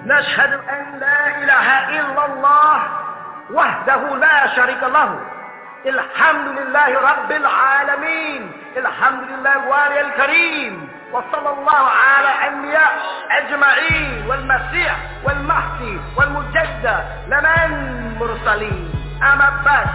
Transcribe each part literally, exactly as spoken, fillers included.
نشهد أن لا إله إلا الله وحده لا شريك له الحمد لله رب العالمين الحمد لله الوالي الكريم وصلى الله على الأنبياء أجمعين والمسيح والمهدي والمجدد لمن مرسلين أما بعد.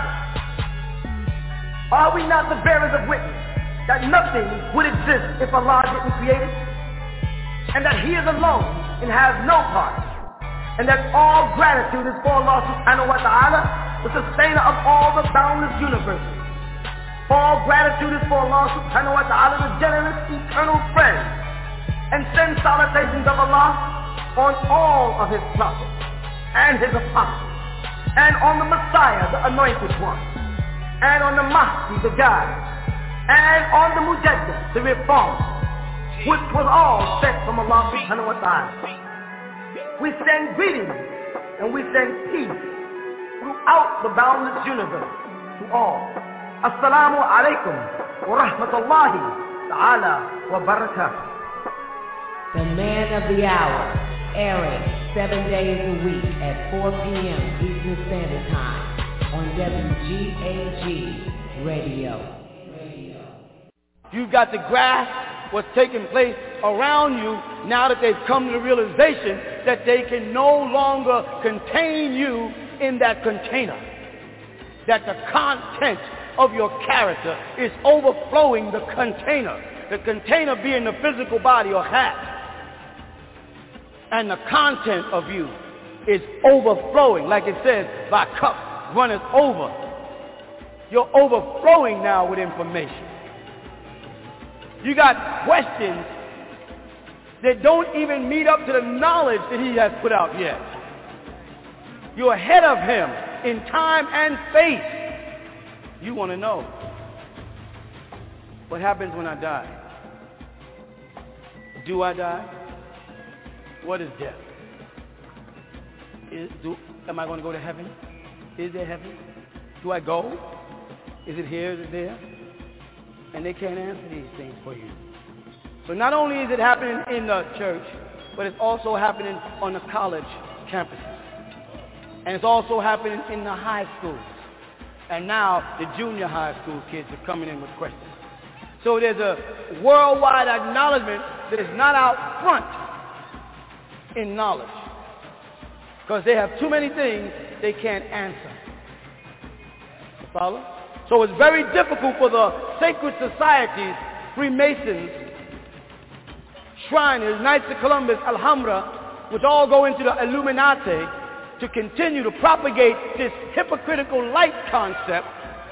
Are we not the bearers of witness that nothing would exist if Allah didn't create it? And that He is alone and has no part? And that all gratitude is for Allah subhanahu wa ta'ala, the sustainer of all the boundless universes. All gratitude is for Allah subhanahu wa ta'ala, the generous eternal friend. And send salutations of Allah on all of His prophets and His apostles, and on the Messiah, the anointed one, and on the Mahdi, the guide, and on the Mujaddid, the reformer, which was all sent from Allah subhanahu wa ta'ala. We send greetings and we send peace throughout the boundless universe to all. Assalamu alaikum wa rahmatullahi ta'ala wa barakatuh. The man of the hour, airing seven days a week at four p.m. Eastern Standard Time on W G A G Radio. You've got to grasp what's taking place around you now that they've come to the realization that they can no longer contain you in that container. That the content of your character is overflowing the container. The container being the physical body or hat. And the content of you is overflowing. Like it says, thy cup runneth over. You're overflowing now with information. You got questions that don't even meet up to the knowledge that He has put out yet. You're ahead of Him in time and faith. You want to know what happens when I die. Do I die? What is death? Is, do, am I going to go to heaven? Is there heaven? Do I go? Is it here? Is it there? And they can't answer these things for you. So not only is it happening in the church, but it's also happening on the college campuses. And it's also happening in the high schools. And now the junior high school kids are coming in with questions. So there's a worldwide acknowledgement that it's not out front in knowledge. Because they have too many things they can't answer. You follow? So it's very difficult for the sacred societies, Freemasons, Shriners, Knights of Columbus, Alhambra, which all go into the Illuminati, to continue to propagate this hypocritical light concept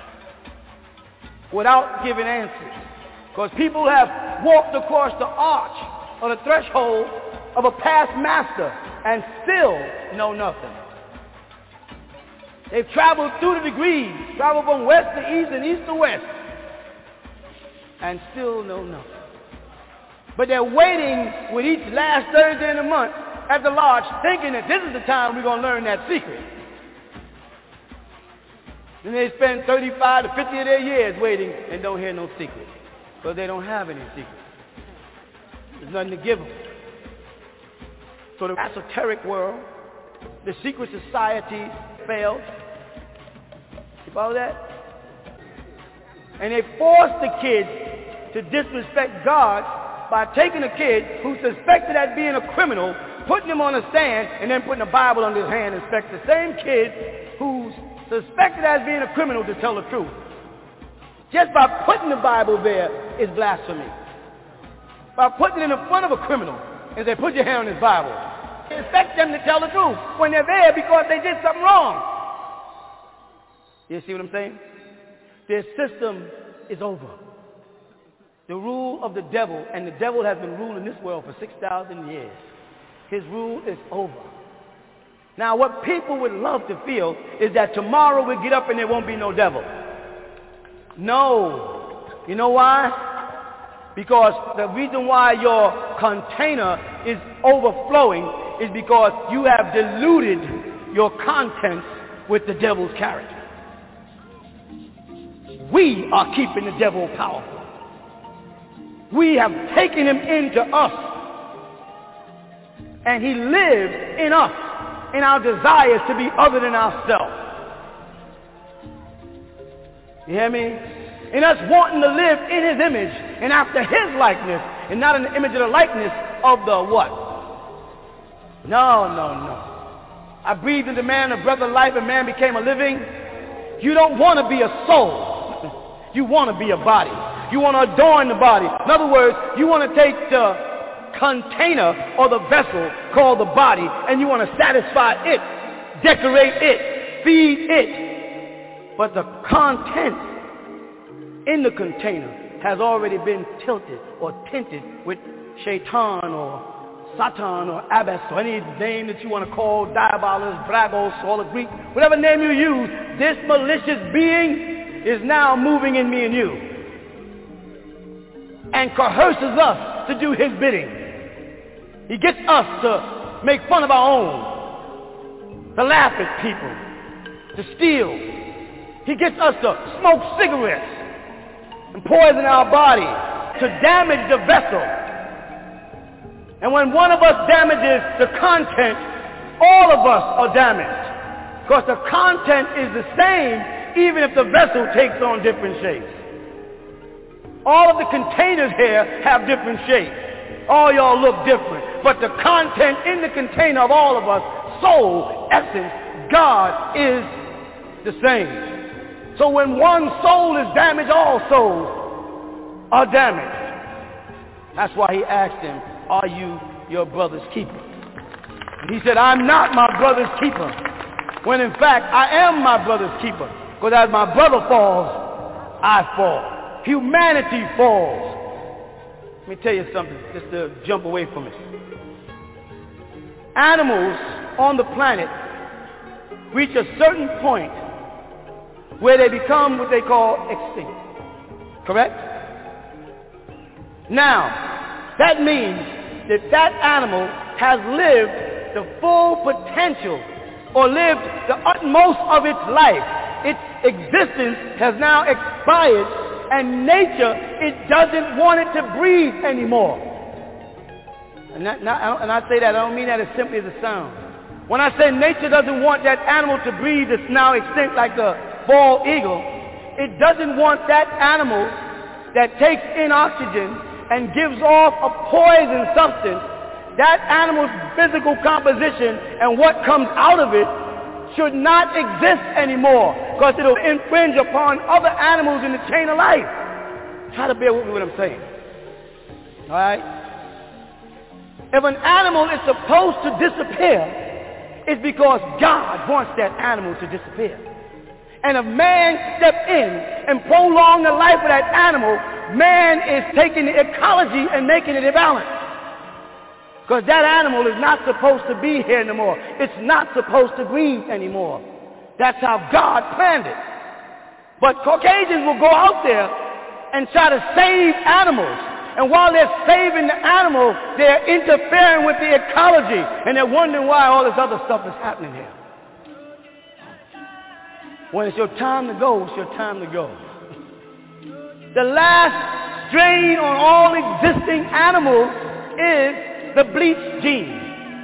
without giving answers. Because people have walked across the arch or the threshold of a past master and still know nothing. They've traveled through the degrees, traveled from west to east and east to west, and still know nothing. But they're waiting with each last Thursday in the month at the lodge, thinking that this is the time we're going to learn that secret. Then they spend thirty-five to fifty of their years waiting and don't hear no secret, because they don't have any secret. There's nothing to give them. So the esoteric world, the secret society failed. You follow that? And they forced the kids to disrespect God by taking a kid who's suspected as being a criminal, putting him on a stand, and then putting a Bible under his hand and expect the same kid who's suspected as being a criminal to tell the truth. Just by putting the Bible there is blasphemy. By putting it in the front of a criminal and say, put your hand on his Bible. They expect them to tell the truth when they're there because they did something wrong. You see what I'm saying? Their system is over. The rule of the devil, and the devil has been ruling this world for six thousand years. His rule is over. Now what people would love to feel is that tomorrow we get up and there won't be no devil. No. You know why? Because the reason why your container is overflowing is because you have diluted your contents with the devil's character. We are keeping the devil powerful. We have taken him into us. And he lives in us, in our desires to be other than ourselves. You hear me? In us wanting to live in his image and after his likeness and not in the image of the likeness of the what? No, no, no. I breathed into man a breath of life and man became a living. You don't want to be a soul. You want to be a body. You want to adorn the body. In other words, you want to take the container or the vessel called the body and you want to satisfy it, decorate it, feed it. But the content in the container has already been tilted or tinted with shaitan or Satan or Abbas or any name that you want to call, Diabolus, Bragos, all the Greek, whatever name you use, this malicious being is now moving in me and you and coerces us to do his bidding. He gets us to make fun of our own, to laugh at people, to steal. He gets us to smoke cigarettes and poison our body, to damage the vessel. And when one of us damages the content, all of us are damaged. Because the content is the same even if the vessel takes on different shapes. All of the containers here have different shapes. All y'all look different. But the content in the container of all of us, soul, essence, God is the same. So when one soul is damaged, all souls are damaged. That's why he asked him, are you your brother's keeper? And he said, I'm not my brother's keeper. When in fact, I am my brother's keeper. Because as my brother falls, I fall. Humanity falls. Let me tell you something, just to jump away from it. Animals on the planet reach a certain point where they become what they call extinct. Correct? Now, that means that that animal has lived the full potential or lived the utmost of its life. Its existence has now expired, and nature, it doesn't want it to breathe anymore. And, that, not, and I say that, I don't mean that as simply as it sounds. When I say nature doesn't want that animal to breathe that's now extinct like the bald eagle, it doesn't want that animal that takes in oxygen and gives off a poison substance. That animal's physical composition and what comes out of it should not exist anymore because it'll infringe upon other animals in the chain of life. Try to bear with me what I'm saying. All right? If an animal is supposed to disappear, it's because God wants that animal to disappear. And if man steps in and prolong the life of that animal, man is taking the ecology and making it imbalanced. Because that animal is not supposed to be here anymore. It's not supposed to breathe anymore. That's how God planned it. But Caucasians will go out there and try to save animals. And while they're saving the animal, they're interfering with the ecology. And they're wondering why all this other stuff is happening here. When it's your time to go, it's your time to go. The last strain on all existing animals is the bleach gene.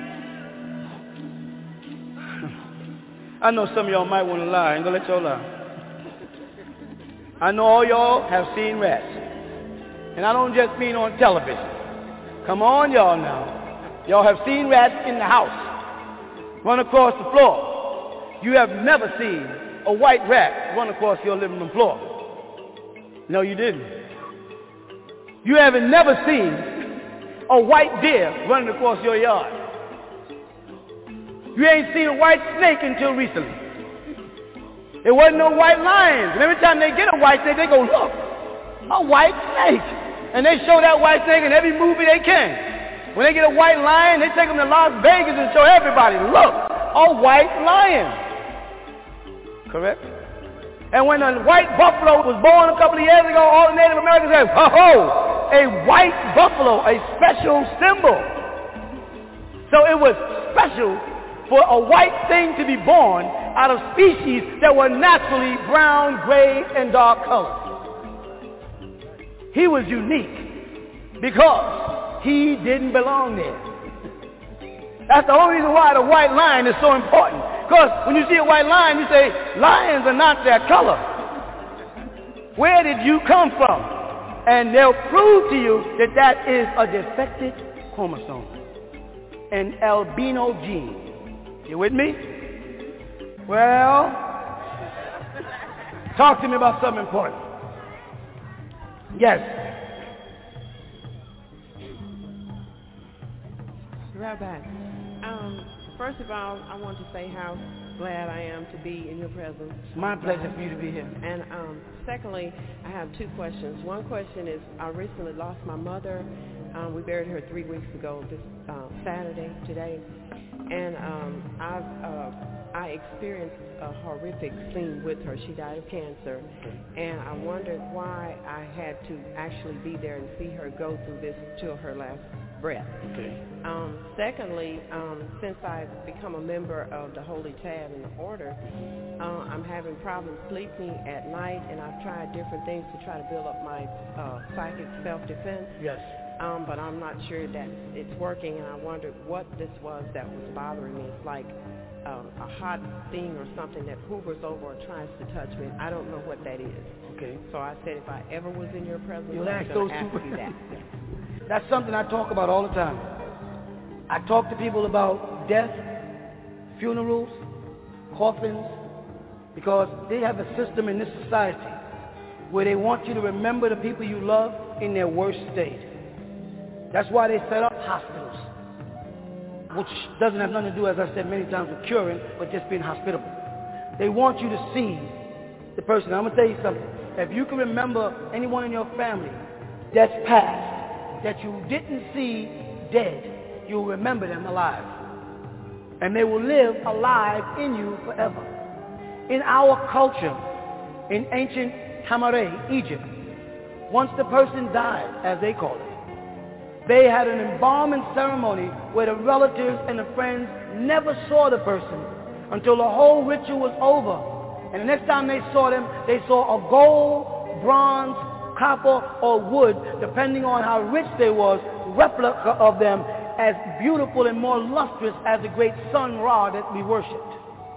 I know some of y'all might want to lie. I ain't gonna let y'all lie. I know all y'all have seen rats. And I don't just mean on television. Come on, y'all now. Y'all have seen rats in the house run across the floor. You have never seen a white rat run across your living room floor. No, you didn't. You haven't never seen a white deer running across your yard. You ain't seen a white snake until recently. There wasn't no white lions. And every time they get a white snake, they go, look, a white snake. And they show that white snake in every movie they can. When they get a white lion, they take them to Las Vegas and show everybody, look, a white lion. Correct? And when a white buffalo was born a couple of years ago, all the Native Americans said, ho ho, a white buffalo, a special symbol. So it was special for a white thing to be born out of species that were naturally brown, gray, and dark colored. He was unique because he didn't belong there. That's the only reason why the white line is so important. Because when you see a white line, you say, lions are not that color. Where did you come from? And they'll prove to you that that is a defective chromosome, an albino gene. You with me? Well, talk to me about something important. Yes. Rabbi, um, first of all, I want to say how glad I am to be in your presence. It's my pleasure for you to be here. And um, secondly, I have two questions. One question is, I recently lost my mother. Um, we buried her three weeks ago, this uh, Saturday, today. And um, I've, uh, I experienced a horrific scene with her. She died of cancer. And I wondered why I had to actually be there and see her go through this till her last breath. Okay. Um, secondly, um, since I've become a member of the Holy Tab in the order, uh, I'm having problems sleeping at night, and I've tried different things to try to build up my uh, psychic self-defense. Yes. Um, but I'm not sure that it's working, and I wondered what this was that was bothering me. It's like um, a hot thing or something that hovers over or tries to touch me. I don't know what that is. Okay. So I said if I ever was in your presence, You'll I was ask going those to ask two. you that. That's something I talk about all the time. I talk to people about death, funerals, coffins, because they have a system in this society where they want you to remember the people you love in their worst state. That's why they set up hospitals, which doesn't have nothing to do, as I said many times, with curing, but just being hospitable. They want you to see the person. I'm going to tell you something. If you can remember anyone in your family that's passed, that you didn't see dead, you'll remember them alive. And they will live alive in you forever. In our culture, in ancient Hammurabi, Egypt, once the person died, as they call it, they had an embalming ceremony where the relatives and the friends never saw the person until the whole ritual was over. And the next time they saw them, they saw a gold, bronze, copper, or wood, depending on how rich they was, replica of them as beautiful and more lustrous as the great sun Ra that we worshipped.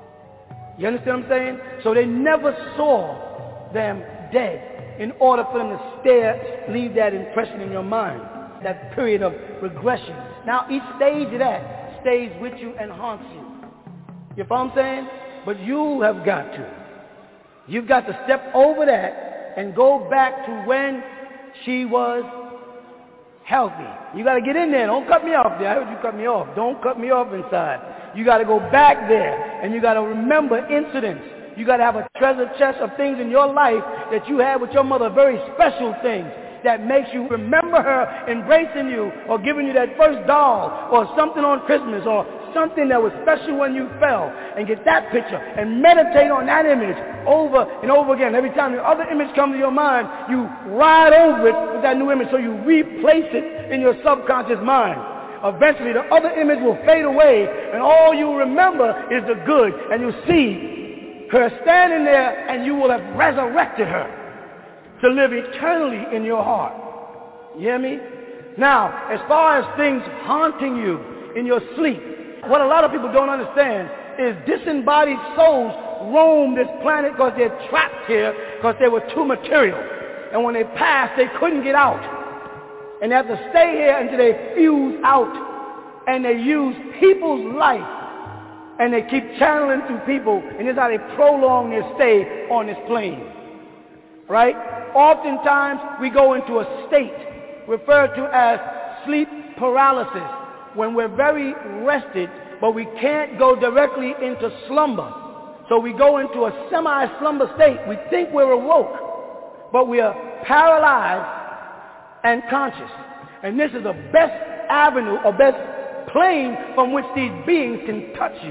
You understand what I'm saying? So they never saw them dead in order for them to stare, leave that impression in your mind, that period of regression. Now each stage of that stays with you and haunts you. You follow what I'm saying? But you have got to. You've got to step over that and go back to when she was healthy. You got to get in there. Don't cut me off there. I heard you cut me off. Don't cut me off inside. You got to go back there, and you got to remember incidents. You got to have a treasure chest of things in your life that you had with your mother, very special things that makes you remember her embracing you or giving you that first doll or something on Christmas or something that was special when you fell, and get that picture and meditate on that image over and over again. Every time the other image comes to your mind, you ride over it with that new image, so you replace it in your subconscious mind. Eventually the other image will fade away, and all you remember is the good, and you see her standing there, and you will have resurrected her to live eternally in your heart. You hear me? Now, as far as things haunting you in your sleep, what a lot of people don't understand is disembodied souls roam this planet because they're trapped here because they were too material. And when they passed, they couldn't get out. And they have to stay here until they fuse out. And they use people's life. And they keep channeling through people. And this is how they prolong their stay on this plane. Right? Oftentimes, we go into a state referred to as sleep paralysis, when we're very rested, but we can't go directly into slumber. So we go into a semi-slumber state. We think we're awoke, but we are paralyzed and conscious. And this is the best avenue or best plane from which these beings can touch you.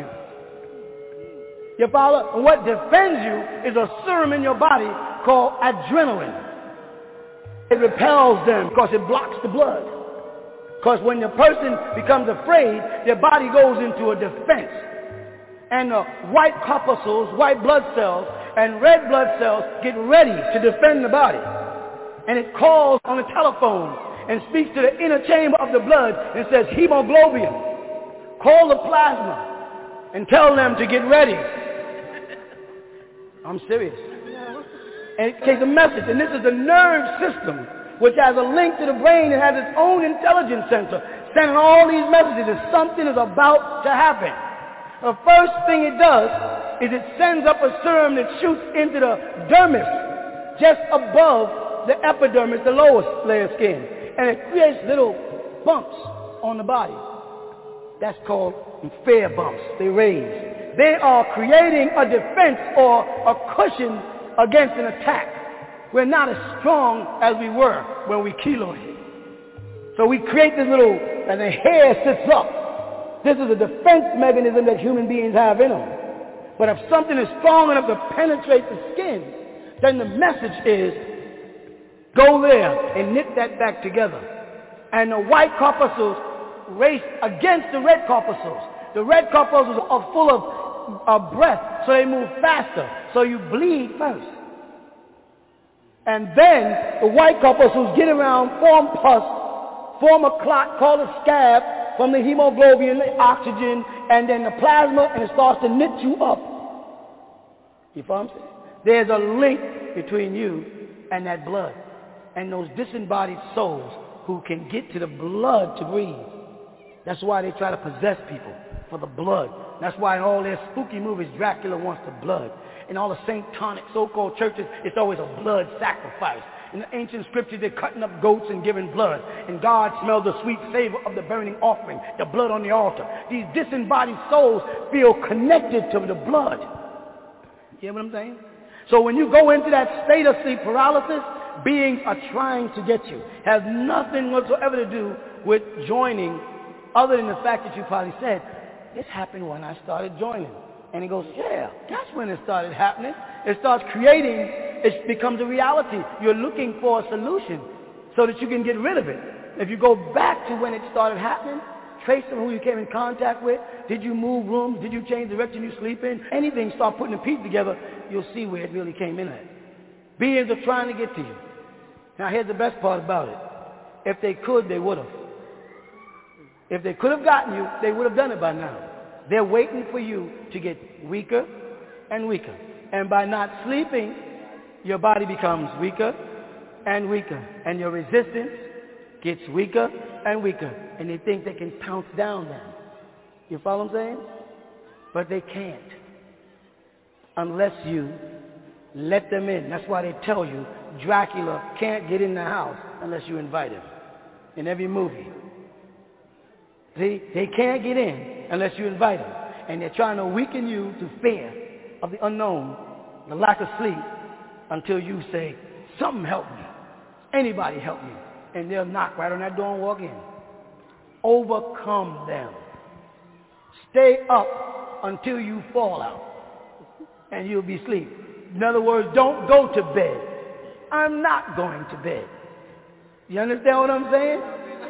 You follow? And what defends you is a serum in your body called adrenaline. It repels them because it blocks the blood. Because when the person becomes afraid, their body goes into a defense. And the white corpuscles, white blood cells, and red blood cells get ready to defend the body. And it calls on the telephone and speaks to the inner chamber of the blood and says, hemoglobin, call the plasma and tell them to get ready. I'm serious. And it takes a message, and this is the nerve system, which has a link to the brain and has its own intelligence sensor, sending all these messages that something is about to happen. The first thing it does is it sends up a serum that shoots into the dermis, just above the epidermis, the lowest layer of skin, and it creates little bumps on the body. That's called fear bumps. They raise. They are creating a defense or a cushion against an attack. We're not as strong as we were when we keloided. So we create this little, and the hair sits up. This is a defense mechanism that human beings have in them. But if something is strong enough to penetrate the skin, then the message is, go there and knit that back together. And the white corpuscles race against the red corpuscles. The red corpuscles are full of uh, breath, so they move faster. So you bleed first. And then the white corpuscles get around, form pus, form a clot called a scab from the hemoglobin, the oxygen, and then the plasma, and it starts to knit you up. You follow what I'm saying? There's a link between you and that blood and those disembodied souls who can get to the blood to breathe. That's why they try to possess people, for the blood. That's why in all their spooky movies, Dracula wants the blood. In all the Satanic so-called churches, it's always a blood sacrifice. In the ancient scriptures, they're cutting up goats and giving blood. And God smelled the sweet savor of the burning offering, the blood on the altar. These disembodied souls feel connected to the blood. You hear what I'm saying? So when you go into that state of sleep paralysis, beings are trying to get you. Has nothing whatsoever to do with joining, other than the fact that you probably said, this happened when I started joining. And he goes, yeah, that's when it started happening. It starts creating, it becomes a reality. You're looking for a solution so that you can get rid of it. If you go back to when it started happening, trace of who you came in contact with, did you move rooms, did you change the direction you sleep in, anything, start putting the pieces together, you'll see where it really came in at. Beings are trying to get to you. Now here's the best part about it. If they could, they would have. If they could have gotten you, they would have done it by now. They're waiting for you to get weaker and weaker. And by not sleeping, your body becomes weaker and weaker. And your resistance gets weaker and weaker. And they think they can pounce down them. You follow what I'm saying? But they can't. Unless you let them in. That's why they tell you Dracula can't get in the house unless you invite him. In every movie. See, they can't get in unless you invite them. And they're trying to weaken you to fear of the unknown, the lack of sleep, until you say, something help me. Anybody help me. And they'll knock right on that door and walk in. Overcome them. Stay up until you fall out. And you'll be asleep. In other words, don't go to bed. I'm not going to bed. You understand what I'm saying?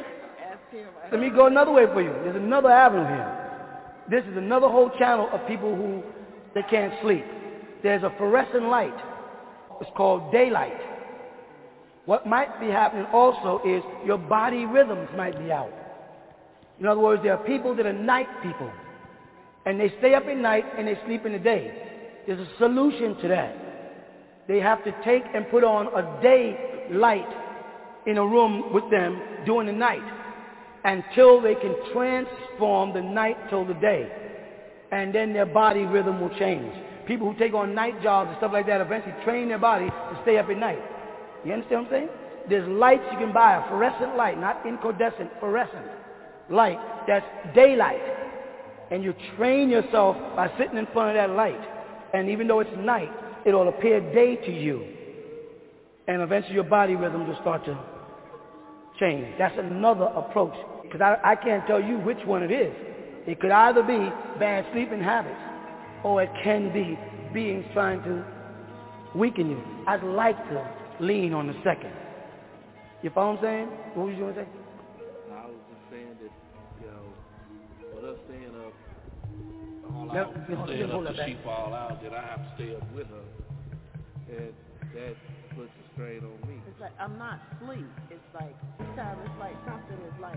Let me go another way for you. There's another avenue here. This is another whole channel of people who they can't sleep. There's a fluorescent light. It's called daylight. What might be happening also is your body rhythms might be out. In other words, there are people that are night people. And they stay up at night and they sleep in the day. There's a solution to that. They have to take and put on a day light in a room with them during the night, until they can transform the night till the day. And then their body rhythm will change. People who take on night jobs and stuff like that eventually train their body to stay up at night. You understand what I'm saying? There's lights you can buy, a fluorescent light, not incandescent, fluorescent light, that's daylight. And you train yourself by sitting in front of that light. And even though it's night, it'll appear day to you. And eventually your body rhythm will start to change. That's another approach. Because I, I can't tell you which one it is. It could either be bad sleeping habits, or it can be beings trying to weaken you. I'd like to lean on the second. You follow what I'm saying? What was you going to say? I was just saying that, you know, with us staying up all Yep. out, Yep. staying Hold up that till she back. fall out, that I have to stay up with her. And that puts a strain on me. It's like I'm not asleep. It's like sometimes it's like something is like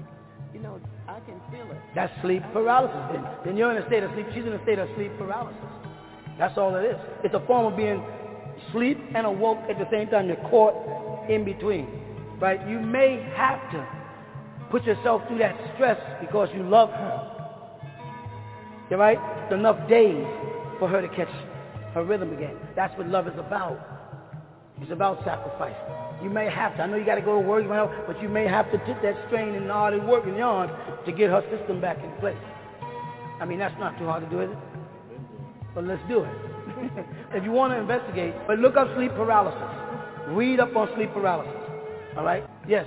You know, I can feel it. That's sleep paralysis. Then, then you're in a state of sleep. She's in a state of sleep paralysis. That's all it is. It's a form of being asleep and awoke at the same time. You're caught in between, right? You may have to put yourself through that stress because you love her. You're right? It's enough days for her to catch her rhythm again. That's what love is about. It's about sacrifice. You may have to. I know you got to go to work, but you may have to take that strain and all the work and yarn to get her system back in place. I mean, that's not too hard to do, is it? But let's do it. If you want to investigate, but look up sleep paralysis. Read up on sleep paralysis. All right? Yes.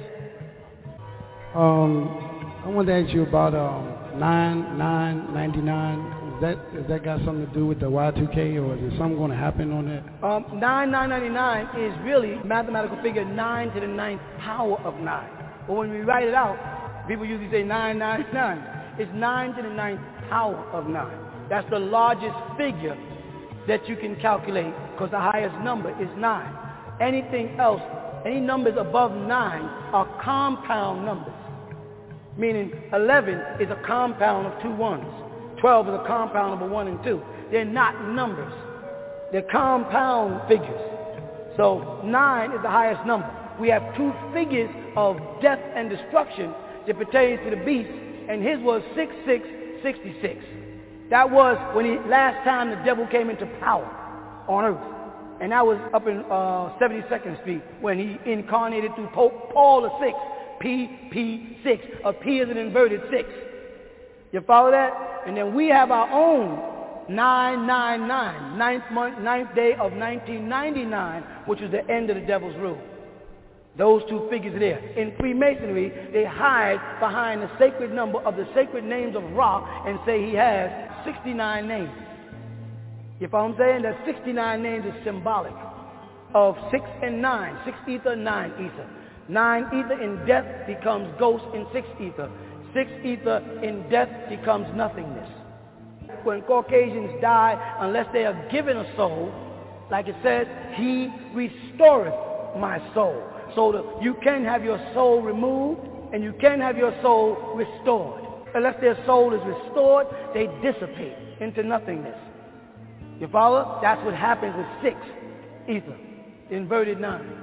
Um, I wanted to ask you about um, nine nine ninety-nine. Is that is that got something to do with the Y two K, or is there something going to happen on that? Um, nine nine ninety-nine is really mathematical figure nine to the ninth power of nine. But when we write it out, people usually say nine nine nine. It's nine to the ninth power of nine. That's the largest figure that you can calculate because the highest number is nine. Anything else, any numbers above nine are compound numbers. Meaning eleven is a compound of two ones. twelve is a compound of a one and two. They're not numbers. They're compound figures. So nine is the highest number. We have two figures of death and destruction that pertains to the beast, and his was six six sixty-six. That was when he, last time the devil came into power on earth. And that was up in uh, seventy-second Street when he incarnated through Pope Paul the Sixth. P P six. A P is an inverted six. You follow that? And then we have our own nine nine nine, ninth month, ninth day of nineteen ninety-nine, which was the end of the devil's rule. Those two figures are there. In Freemasonry, they hide behind the sacred number of the sacred names of Ra and say he has sixty-nine names. You follow what I'm saying? That sixty-nine names is symbolic of six and nine. Six ether, nine ether. Nine ether in death becomes ghost in six ether. Six ether in death becomes nothingness. When Caucasians die, unless they are given a soul, like it says, he restoreth my soul. So that you can have your soul removed and you can have your soul restored. Unless their soul is restored, they dissipate into nothingness. You follow? That's what happens with six ether, inverted nine.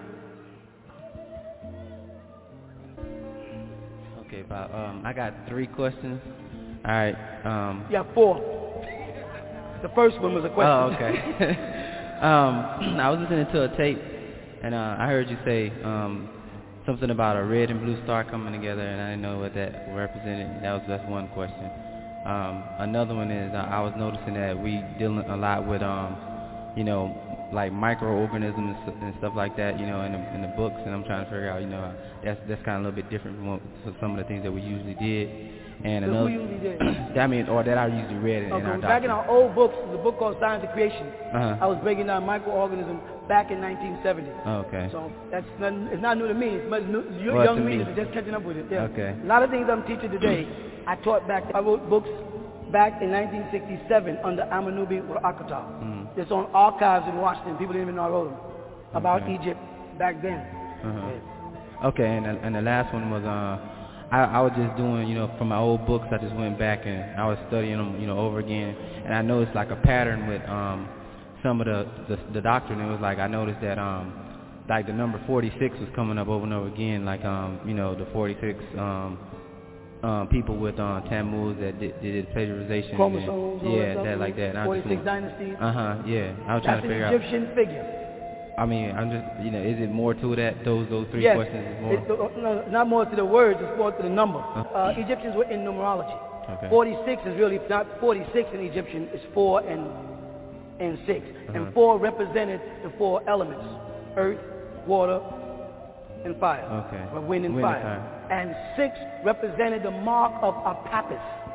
Okay, Bob. Um, I got three questions. All right. Um, yeah, four. The first one was a question. Oh, okay. um, I was listening to a tape, and uh, I heard you say um, something about a red and blue star coming together, and I didn't know what that represented. That was that's one question. Um, another one is uh, I was noticing that we dealing a lot with, um, you know, like microorganisms and stuff like that, you know, in the, in the books, and I'm trying to figure out, you know, that's that's kind of a little bit different from what, from some of the things that we usually did. And so another, who usually did? I mean, or that I usually read in, okay, in our back doctrine. in our old books, the book called Science of Creation, uh-huh. I was breaking down microorganisms back in nineteen seventy. Oh, okay. So that's not, it's not new to me. It's much new, your well, young me. readers are just catching up with it. Yeah. Okay. A lot of things I'm teaching today, I taught back. I wrote books back in nineteen sixty-seven under Amanubi Rakata. Mm. It's on archives in Washington. People didn't even know I wrote them about okay. Egypt back then. Uh-huh. Yeah. Okay, and and the last one was uh, I, I was just doing, you know, from my old books. I just went back and I was studying them, you know, over again, and I noticed like a pattern with um some of the the, the doctrine. It was like I noticed that um like the number forty-six was coming up over and over again, like um you know the forty-six um. Um, people with um, Tammuz that did, did plagiarization. Chromosomes, and, yeah, that like that. forty-six dynasties. Uh huh. Yeah, I was trying to figure out. That's an Egyptian figure. I mean, I'm just, you know, is it more to that? Those those three yes. questions is more. It's, no, not more to the words. It's more to the number. Uh, uh, Egyptians were in numerology. Okay. forty-six is really not forty-six in Egyptian. It's four and and six, uh-huh. and four represented the four elements: earth, water, and fire. Okay. Or wind and wind fire. And fire. And six represented the mark of Apapis.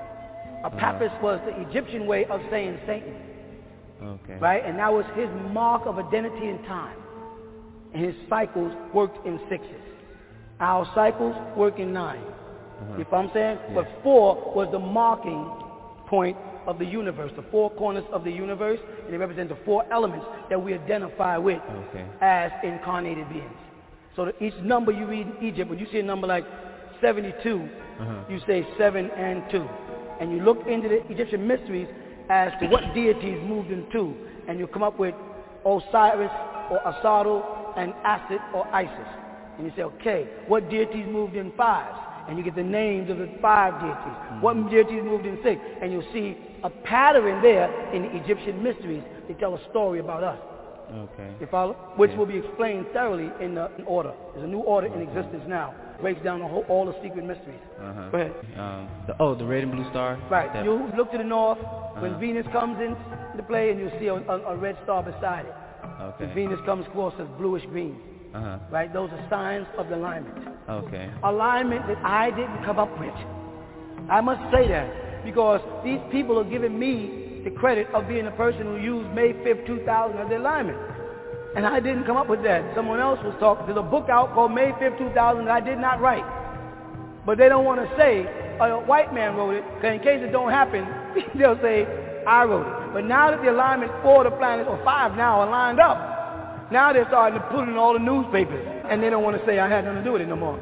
Apapis uh-huh. was the Egyptian way of saying Satan. Okay. Right? And that was his mark of identity in time. And his cycles worked in sixes. Our cycles work in nine. Uh-huh. You know what I'm saying? Yeah. But four was the marking point of the universe, the four corners of the universe, and they represent the four elements that we identify with okay. as incarnated beings. So that each number you read in Egypt, when you see a number like seventy-two, Uh-huh. you say seven and two. And you look into the Egyptian mysteries as to what deities moved in two. And you come up with Osiris or Asatru and Asit or Isis. And you say, okay, what deities moved in fives? And you get the names of the five deities. Mm-hmm. What deities moved in six? And you'll see a pattern there in the Egyptian mysteries. They tell a story about us. Okay. You follow? Which yeah. will be explained thoroughly in, the, in order. There's a new order okay. in existence now. Breaks down the whole, all the secret mysteries. Uh-huh. Go ahead. Um, the, oh, the red and blue star? Right. That... You look to the north uh-huh. when Venus comes into play, and you'll see a, a, a red star beside it. Okay. When Venus comes close, it's bluish green. Uh-huh. Right? Those are signs of the alignment. Okay. Alignment that I didn't come up with. I must say that because these people are giving me the credit of being the person who used May fifth, two thousand as the alignment. And I didn't come up with that. Someone else was talking. There's a book out called May fifth, two thousand that I did not write. But they don't want to say a white man wrote it, because in case it don't happen, they'll say, I wrote it. But now that the alignment for the planet, or five now, are lined up, now they're starting to put it in all the newspapers. And they don't want to say I had nothing to do with it no more.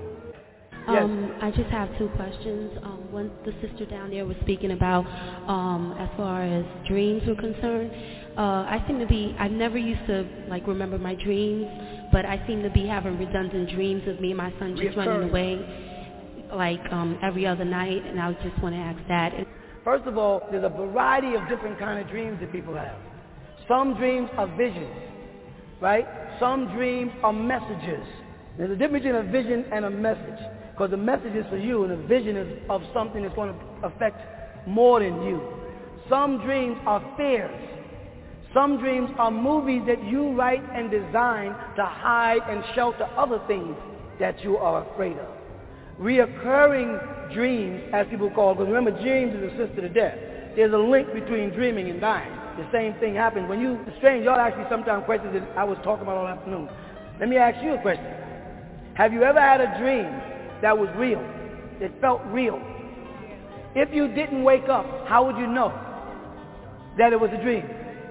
Um, yes. I just have two questions. Um, one, the sister down there was speaking about um, as far as dreams were concerned. Uh, I seem to be, I never used to like remember my dreams, but I seem to be having redundant dreams of me and my son just running away like um, every other night, and I just want to ask that. First of all, there's a variety of different kind of dreams that people have. Some dreams are visions, right? Some dreams are messages. There's a difference between a vision and a message, because the message is for you and the vision is of something that's going to affect more than you. Some dreams are fears. Some dreams are movies that you write and design to hide and shelter other things that you are afraid of. Reoccurring dreams, as people call it, because remember, dreams is a sister to death. There's a link between dreaming and dying. The same thing happens when you, it's strange, y'all ask me sometimes questions that I was talking about all afternoon. Let me ask you a question. Have you ever had a dream that was real? It felt real. If you didn't wake up, how would you know that it was a dream?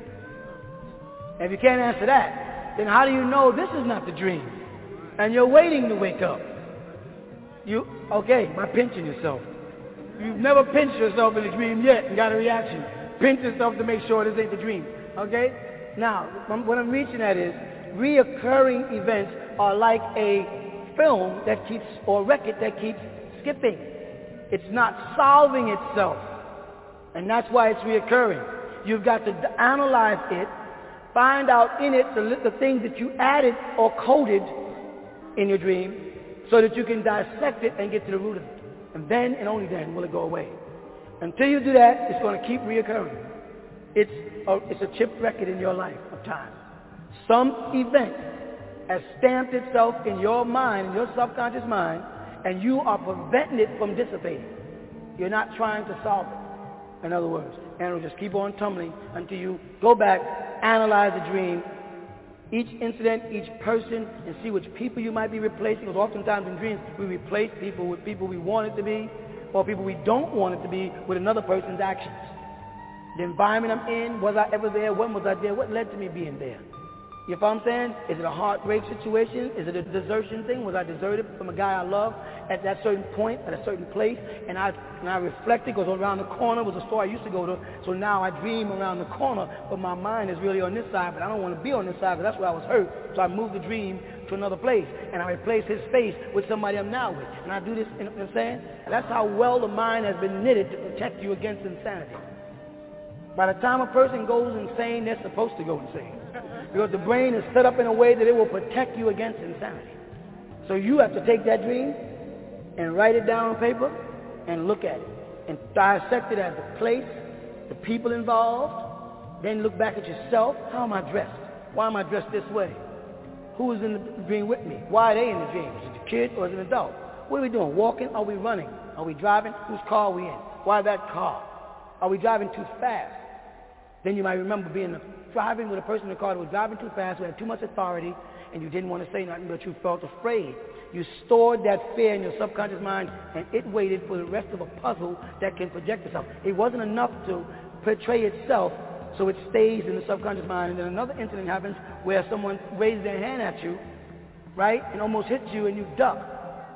If you can't answer that, then how do you know this is not the dream? And you're waiting to wake up. You, okay, by pinching yourself. You've never pinched yourself in a dream yet and got a reaction. Pinch yourself to make sure this ain't the dream. Okay? Now, what I'm reaching at is, reoccurring events are like a film that keeps, or record that keeps skipping. It's not solving itself. And that's why it's reoccurring. You've got to analyze it, find out in it the, the things that you added or coded in your dream so that you can dissect it and get to the root of it. And then and only then will it go away. Until you do that, it's going to keep reoccurring. It's a, it's a chip record in your life of time. Some event has stamped itself in your mind, in your subconscious mind, and you are preventing it from dissipating. You're not trying to solve it. In other words, and it'll just keep on tumbling until you go back, analyze the dream, each incident, each person, and see which people you might be replacing. Because oftentimes in dreams, we replace people with people we want it to be, or people we don't want it to be with another person's actions. The environment I'm in, was I ever there? When was I there? What led to me being there? You know what I'm saying? Is it a heartbreak situation? Is it a desertion thing? Was I deserted from a guy I love at that certain point, at a certain place? And I, and I reflected, because around the corner was a store I used to go to, so now I dream around the corner, but my mind is really on this side, but I don't want to be on this side, because that's where I was hurt. So I moved the dream to another place, and I replace his face with somebody I'm now with. And I do this, you know what I'm saying? That's how well the mind has been knitted to protect you against insanity. By the time a person goes insane, they're supposed to go insane. Because the brain is set up in a way that it will protect you against insanity. So you have to take that dream and write it down on paper and look at it and dissect it as the place, the people involved, then look back at yourself. How am I dressed? Why am I dressed this way? Who is in the dream with me? Why are they in the dream? Is it a kid or is it an adult? What are we doing? Walking? Are we running? Are we driving? Whose car are we in? Why that car? Are we driving too fast? Then you might remember being driving with a person in the car that was driving too fast, who had too much authority, and you didn't want to say nothing, but you felt afraid. You stored that fear in your subconscious mind, and it waited for the rest of a puzzle that can project itself. It wasn't enough to portray itself, so it stays in the subconscious mind. And then another incident happens where someone raises their hand at you, right, and almost hits you, and you duck.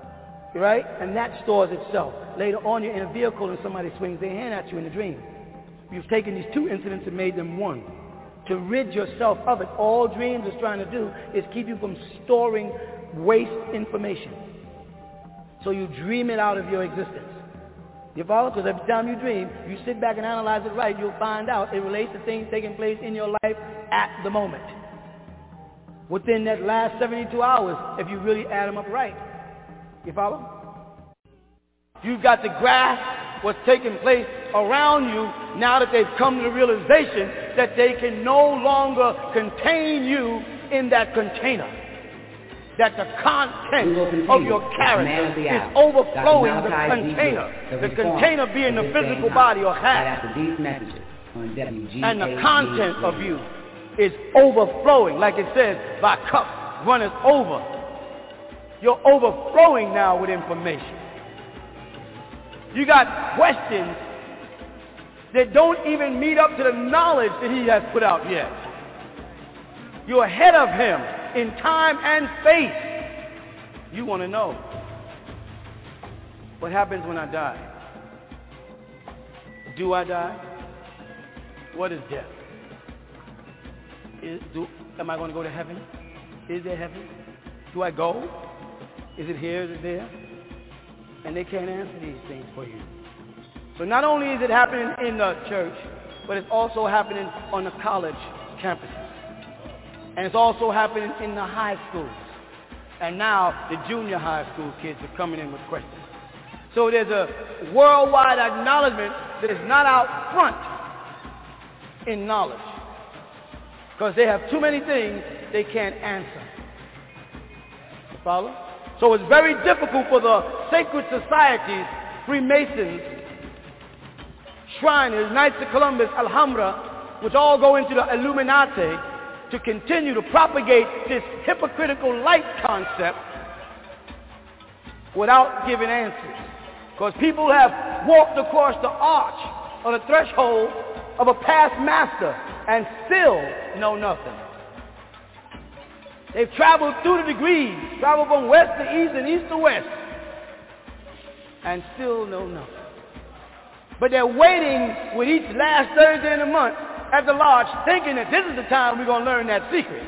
right? And that stores itself. Later on, you're in a vehicle and somebody swings their hand at you in a dream. You've taken these two incidents and made them one. To rid yourself of it, all dreams is trying to do is keep you from storing waste information. So you dream it out of your existence. You follow? Because every time you dream, you sit back and analyze it right, you'll find out it relates to things taking place in your life at the moment. Within that last seventy-two hours, if you really add them up right. You follow? You've got to grasp what's taking place around you now that they've come to the realization that they can no longer contain you in that container. That the content of your character is overflowing the container. The container being the physical body or hat. And the content of you is overflowing. Like it says, thy cup runneth over. You're overflowing now with information. You got questions that don't even meet up to the knowledge that he has put out yet. You're ahead of him in time and space. You want to know what happens when I die. Do I die? What is death? Is, do, am I going to go to heaven? Is there heaven? Do I go? Is it here? Is it there? And they can't answer these things for you. So not only is it happening in the church, but it's also happening on the college campuses. And it's also happening in the high schools. And now the junior high school kids are coming in with questions. So there's a worldwide acknowledgement that is not out front in knowledge. Because they have too many things they can't answer. You follow? So it's very difficult for the sacred societies, Freemasons, Shriners, Knights of Columbus, Alhambra, which all go into the Illuminati, to continue to propagate this hypocritical light concept without giving answers. Because people have walked across the arch or the threshold of a past master and still know nothing. They've traveled through the degrees, traveled from west to east and east to west, and still know nothing. But they're waiting with each last Thursday in the month at the lodge, thinking that this is the time we're going to learn that secret.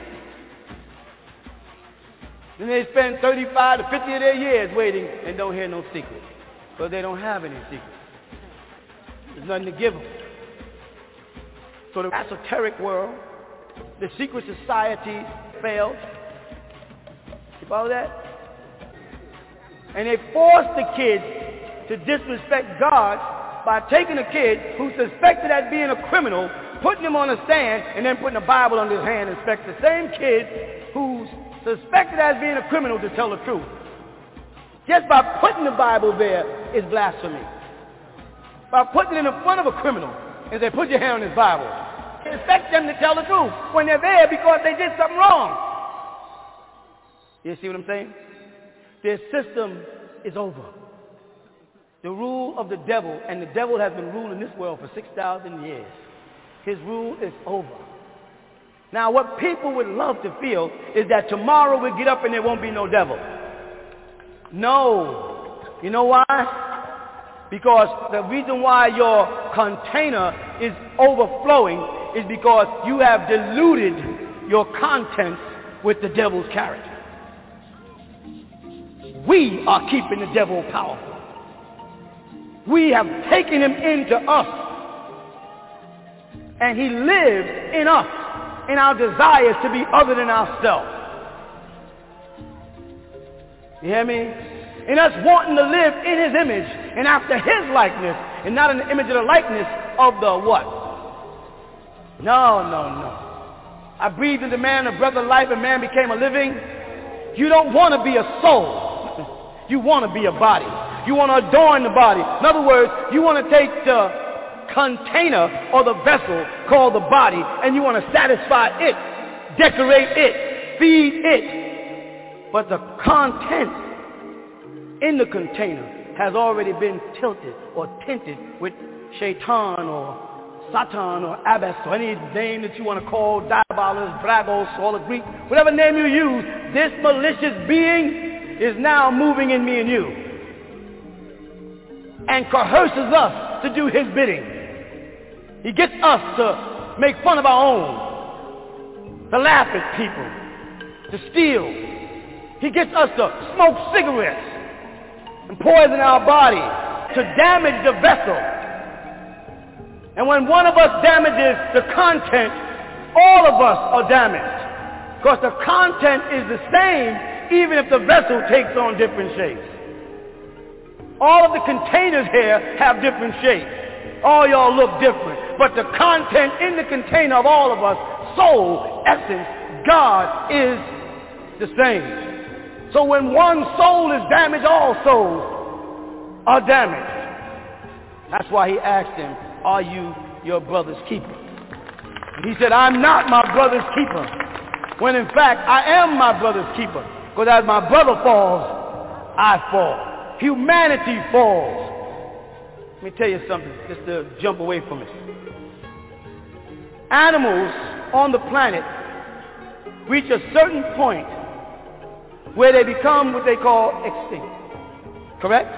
Then they spend thirty-five to fifty of their years waiting and don't hear no secret. Because they don't have any secrets. There's nothing to give them. So the esoteric world, the secret society failed. You follow that? And they forced the kids to disrespect God by taking a kid who's suspected as being a criminal, putting him on a stand, and then putting a Bible under his hand and expect the same kid who's suspected as being a criminal to tell the truth. Just by putting the Bible there is blasphemy. By putting it in the front of a criminal and say, put your hand on this Bible. Expect them to tell the truth when they're there because they did something wrong. You see what I'm saying? Their system is over. The rule of the devil, and the devil has been ruling this world for six thousand years. His rule is over. Now what people would love to feel is that tomorrow we'll get up and there won't be no devil. No. You know why? Because the reason why your container is overflowing is because you have diluted your contents with the devil's character. We are keeping the devil powerful. We have taken him into us. And he lives in us, in our desires to be other than ourselves. You hear me? In us wanting to live in his image and after his likeness and not in the image of the likeness of the what? No, no, no. I breathed into man a breath of life and man became a living. You don't want to be a soul. You want to be a body. You want to adorn the body. In other words, you want to take the container or the vessel called the body and you want to satisfy it, decorate it, feed it. But the content in the container has already been tilted or tinted with shaitan or Satan or Abbas or any name that you want to call, Diabolus, Bragos, all the Greek, whatever name you use, this malicious being is now moving in me and you. and coerces us to do his bidding. He gets us to make fun of our own, to laugh at people, to steal. He gets us to smoke cigarettes and poison our body, to damage the vessel. And when one of us damages the content, all of us are damaged. Because the content is the same even if the vessel takes on different shapes. All of the containers here have different shapes. All y'all look different. But the content in the container of all of us, soul, essence, God is the same. So when one soul is damaged, all souls are damaged. That's why he asked him, are you your brother's keeper? And he said, I'm not my brother's keeper. When in fact, I am my brother's keeper. Because as my brother falls, I fall. Humanity falls. Let me tell you something, just to jump away from it. Animals on the planet reach a certain point where they become what they call extinct. Correct?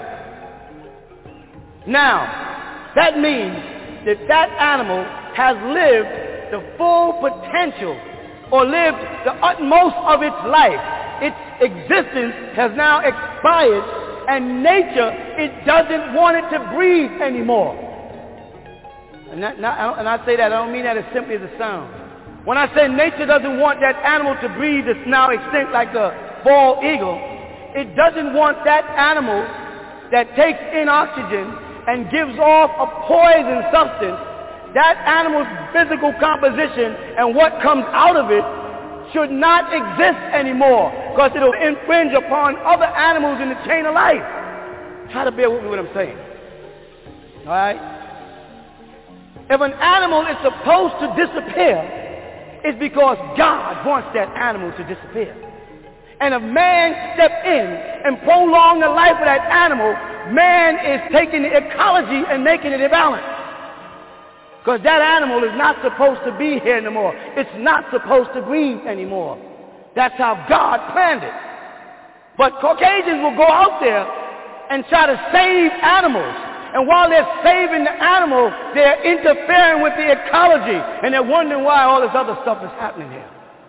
Now, that means that that animal has lived the full potential or lived the utmost of its life. Its existence has now expired, and nature, it doesn't want it to breathe anymore. And, that, not, and I say that, I don't mean that as simply as it sounds. When I say nature doesn't want that animal to breathe that's now extinct like the bald eagle, it doesn't want that animal that takes in oxygen and gives off a poison substance. That animal's physical composition and what comes out of it should not exist anymore because it will infringe upon other animals in the chain of life. Try to bear with me what I'm saying. All right? If an animal is supposed to disappear, it's because God wants that animal to disappear. And if man steps in and prolong the life of that animal, man is taking the ecology and making it imbalanced. Because that animal is not supposed to be here anymore. It's not supposed to breathe anymore. That's how God planned it. But Caucasians will go out there and try to save animals. And while they're saving the animal, they're interfering with the ecology. And they're wondering why all this other stuff is happening here.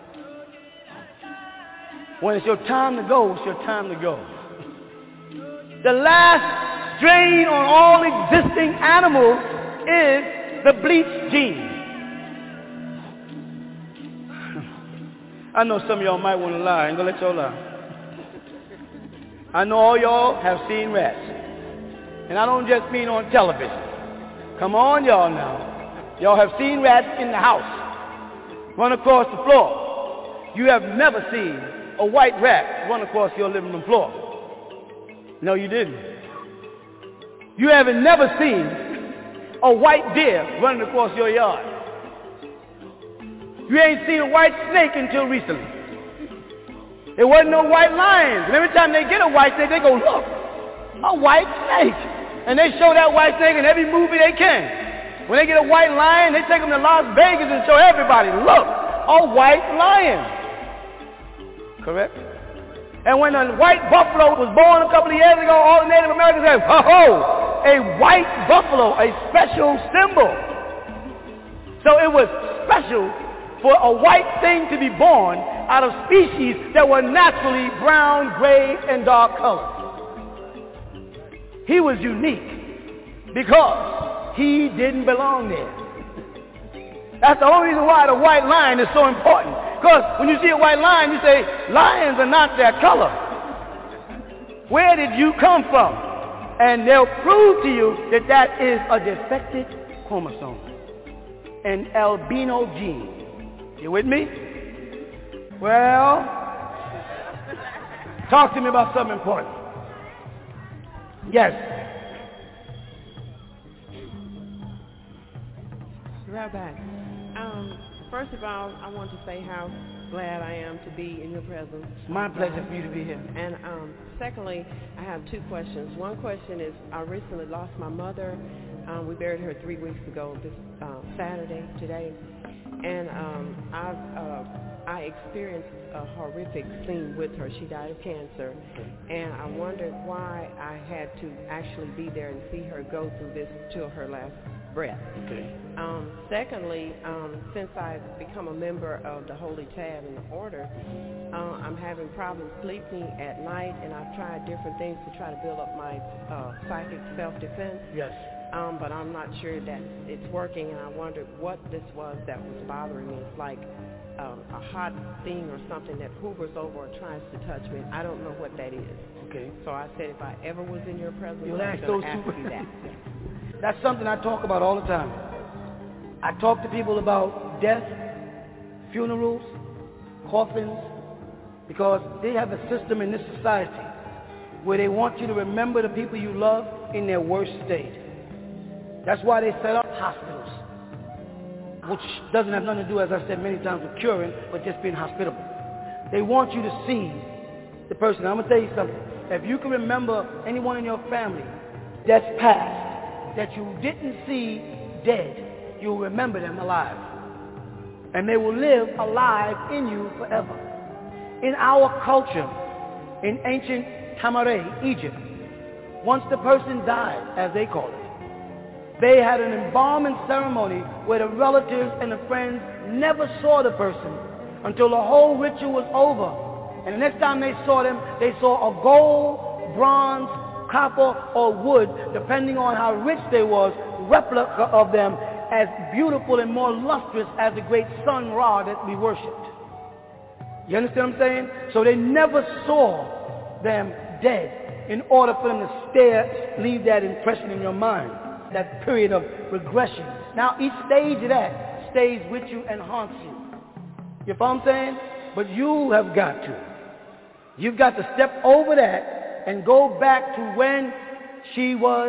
When it's your time to go, it's your time to go. The last strain on all existing animals is the bleach gene. I know some of y'all might want to lie. I ain't gonna let y'all lie. I know all y'all have seen rats. And I don't just mean on television. Come on, y'all now. Y'all have seen rats in the house run across the floor. You have never seen a white rat run across your living room floor. No, you didn't. You haven't never seen a white deer running across your yard. You ain't seen a white snake until recently. There wasn't no white lions. And every time they get a white snake, they go, look, a white snake. And they show that white snake in every movie they can. When they get a white lion, they take them to Las Vegas and show everybody, look, a white lion. Correct? And when a white buffalo was born a couple of years ago, all the Native Americans said, ho ho, a white buffalo, a special symbol. So it was special for a white thing to be born out of species that were naturally brown, gray, and dark colored. He was unique because he didn't belong there. That's the only reason why the white lion is so important. Because when you see a white lion, you say, lions are not their color. Where did you come from? And they'll prove to you that that is a defective chromosome, an albino gene. You with me? Well, talk to me about something important. Yes. Right back. Um, first of all, I want to say how glad I am to be in your presence. My pleasure for you to be here. And um, secondly, I have two questions. One question is, I recently lost my mother. Um, we buried her three weeks ago, this uh, Saturday, today. And um, I've uh, I experienced a horrific scene with her. She died of cancer, and I wondered why I had to actually be there and see her go through this till her last breath. Okay. Um, secondly, um, since I've become a member of the Holy Tab in the Order, uh, I'm having problems sleeping at night, and I've tried different things to try to build up my uh, psychic self-defense. Yes. Um, but I'm not sure that it's working, and I wondered what this was that was bothering me. It's like um, a hot thing or something that hovers over or tries to touch me. I don't know what that is. Okay. So I said if I ever was in your presence, You'll I'm ask going those to ask two. you that. That's something I talk about all the time. I talk to people about death, funerals, coffins, because they have a system in this society where they want you to remember the people you love in their worst state. That's why they set up hospitals, which doesn't have nothing to do, as I said many times, with curing, but just being hospitable. They want you to see the person. I'm going to tell you something. If you can remember anyone in your family that's passed, that you didn't see dead, you'll remember them alive. And they will live alive in you forever. In our culture, in ancient Tamare, Egypt, once the person died, as they call it, they had an embalming ceremony where the relatives and the friends never saw the person until the whole ritual was over. And the next time they saw them, they saw a gold, bronze, copper, or wood, depending on how rich they was, replica of them as beautiful and more lustrous as the great sun Ra that we worshipped. You understand what I'm saying? So they never saw them dead in order for them to stare, leave that impression in your mind. That period of regression. Now each stage of that stays with you and haunts you. You follow what I'm saying? But you have got to. You've got to step over that and go back to when she was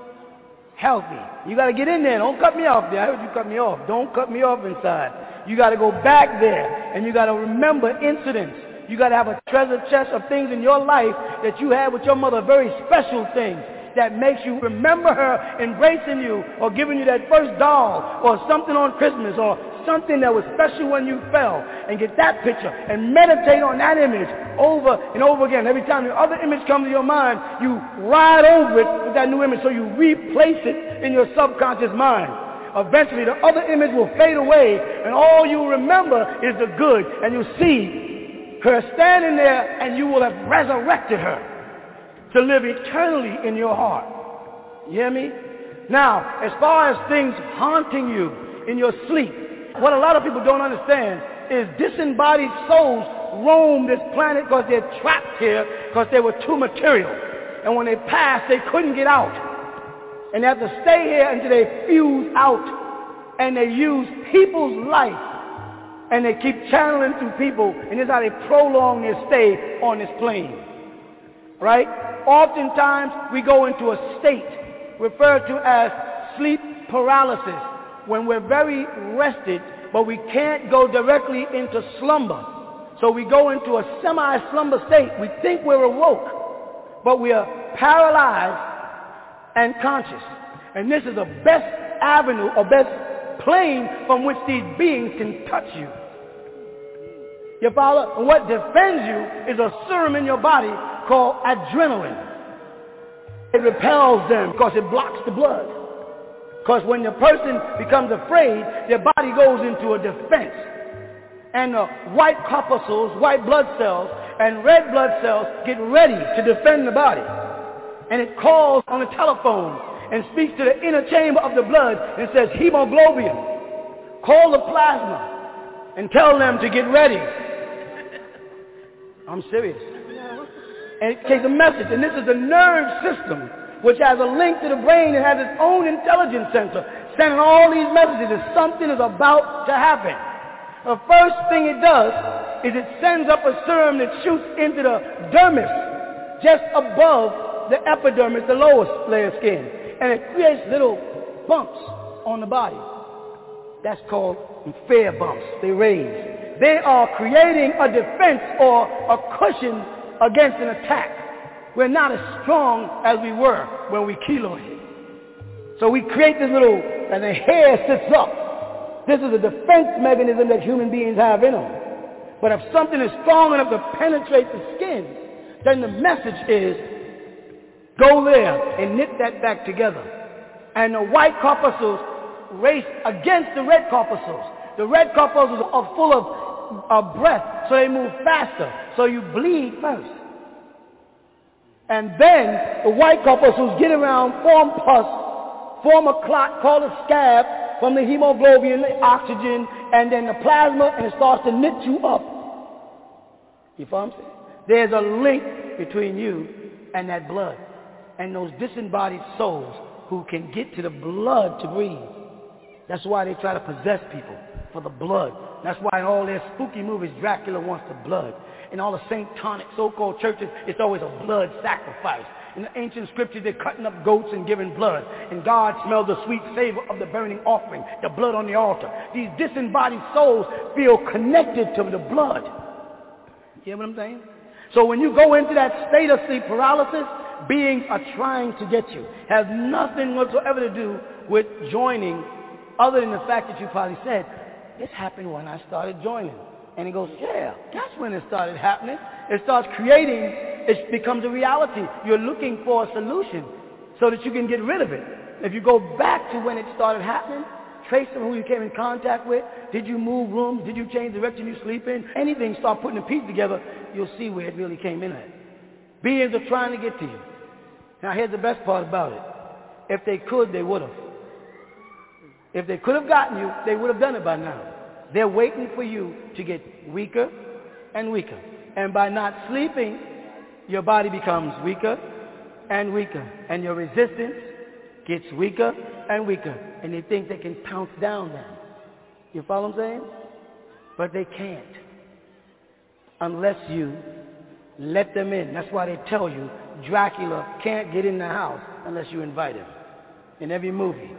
healthy. You got to get in there. Don't cut me off there. I heard you cut me off. Don't cut me off inside. You got to go back there and you got to remember incidents. You got to have a treasure chest of things in your life that you had with your mother, very special things that makes you remember her embracing you or giving you that first doll or something on Christmas or something that was special when you fell, and get that picture and meditate on that image over and over again. Every time the other image comes to your mind, you ride over it with that new image, so you replace it in your subconscious mind. Eventually the other image will fade away and all you remember is the good, and you see her standing there and you will have resurrected her to live eternally in your heart. You hear me? Now, as far as things haunting you in your sleep, what a lot of people don't understand is disembodied souls roam this planet because they're trapped here because they were too material. And when they passed, they couldn't get out. And they have to stay here until they fuse out. And they use people's life. And they keep channeling through people. And this is how they prolong their stay on this plane. Right? Oftentimes, we go into a state referred to as sleep paralysis, when we're very rested, but we can't go directly into slumber. So we go into a semi-slumber state. We think we're awoke, but we are paralyzed and conscious. And this is the best avenue or best plane from which these beings can touch you. You follow? And what defends you is a serum in your body called adrenaline. It repels them because it blocks the blood. Because when the person becomes afraid, their body goes into a defense. And the white corpuscles, white blood cells, and red blood cells get ready to defend the body. And it calls on the telephone and speaks to the inner chamber of the blood and says, hemoglobin, call the plasma and tell them to get ready. I'm serious. And it takes a message, and this is the nerve system, which has a link to the brain and has its own intelligence sensor, sending all these messages that something is about to happen. The first thing it does is it sends up a serum that shoots into the dermis, just above the epidermis, the lowest layer of skin, and it creates little bumps on the body. That's called fear bumps. They raise. They are creating a defense or a cushion against an attack. We're not as strong as we were when we keloided. So we create this little, and the hair sits up, This is a defense mechanism that human beings have in them. But if something is strong enough to penetrate the skin, then the message is, go there and knit that back together. And the white corpuscles race against the red corpuscles. The red corpuscles are full of, of breath, so they move faster. So you bleed first. And then the white corpuscles get around, form pus, form a clot called a scab from the hemoglobin, the oxygen, and then the plasma, and it starts to knit you up. You follow what I'm saying? There's a link between you and that blood and those disembodied souls who can get to the blood to breathe. That's why they try to possess people, for the blood. That's why in all their spooky movies, Dracula wants the blood. In all the Saint-tonic so-called churches, it's always a blood sacrifice. In the ancient scriptures, they're cutting up goats and giving blood. And God smells the sweet savor of the burning offering, the blood on the altar. These disembodied souls feel connected to the blood. You hear what I'm saying? So when you go into that state of sleep paralysis, beings are trying to get you. Has nothing whatsoever to do with joining, other than the fact that you probably said, this happened when I started joining. And he goes, yeah, that's when it started happening. It starts creating, it becomes a reality. You're looking for a solution so that you can get rid of it. If you go back to when it started happening, trace who you came in contact with, did you move rooms, did you change the direction you sleep in, anything, start putting the pieces together, you'll see where it really came in at. Beings are trying to get to you. Now here's the best part about it. If they could, they would have. If they could have gotten you, they would have done it by now. They're waiting for you to get weaker and weaker. And by not sleeping, your body becomes weaker and weaker. And your resistance gets weaker and weaker. And they think they can pounce down them. You follow what I'm saying? But they can't. Unless you let them in. That's why they tell you Dracula can't get in the house unless you invite him. In every movie.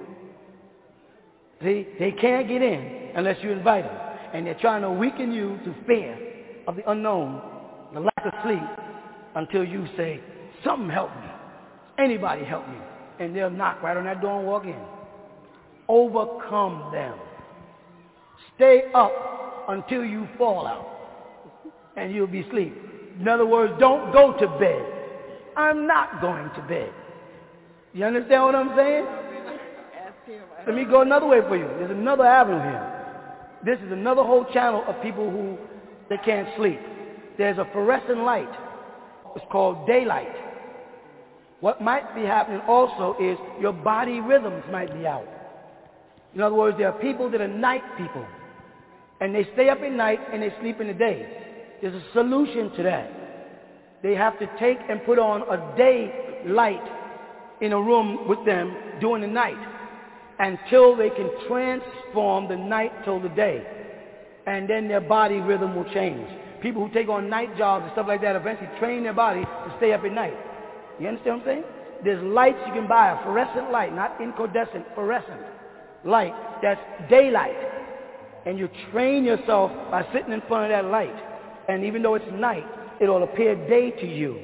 See, they can't get in unless you invite them. And they're trying to weaken you to fear of the unknown, the lack of sleep, until you say, something help me. Anybody help me. And they'll knock right on that door and walk in. Overcome them. Stay up until you fall out. And you'll be asleep. In other words, don't go to bed. I'm not going to bed. You understand what I'm saying? Let me go another way for you. There's another avenue here. This is another whole channel of people who they can't sleep. There's a fluorescent light. It's called daylight. What might be happening also is your body rhythms might be out. In other words, there are people that are night people. And they stay up at night and they sleep in the day. There's a solution to that. They have to take and put on a day light in a room with them during the night, until they can transform the night till the day. And then their body rhythm will change. People who take on night jobs and stuff like that eventually train their body to stay up at night. You understand what I'm saying? There's lights you can buy, a fluorescent light, not incandescent, fluorescent light, that's daylight. And you train yourself by sitting in front of that light. And even though it's night, it'll appear day to you.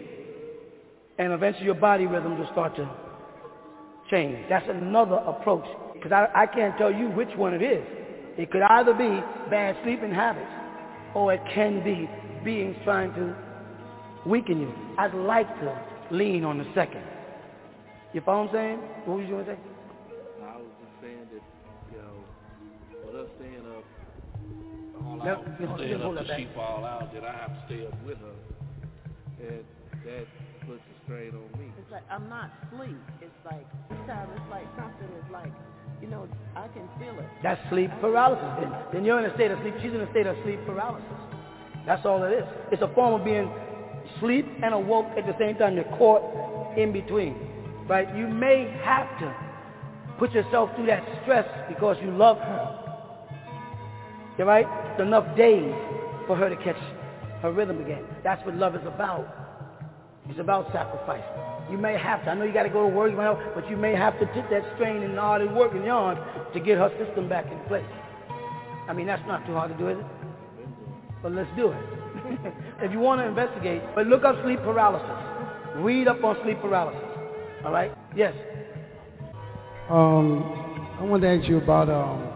And eventually your body rhythm will start to change. That's another approach. Because I, I can't tell you which one it is. It could either be bad sleeping habits, or it can be beings trying to weaken you. I'd like to lean on the second. You follow what I'm saying? What was you going to say? I was just saying that, you know, with us staying up all No, out, no, staying hold up that to she back. fall out, that I have to stay up with her. And that puts a strain on me. It's like I'm not asleep. It's like sometimes it's like something is like, you know, I can feel it. That's sleep paralysis. Then, then you're in a state of sleep. She's in a state of sleep paralysis. That's all it is. It's a form of being asleep and awoke at the same time. You're caught in between. Right? You may have to put yourself through that stress because you love her. You're right? It's enough days for her to catch her rhythm again. That's what love is about. It's about sacrifice. You may have to. I know you got to go to work, but you may have to take that strain and all the work and yarn to get her system back in place. I mean, that's not too hard to do, is it? But let's do it. If you want to investigate, but look up sleep paralysis. Read up on sleep paralysis. All right? Yes. Um, I wanted to ask you about um,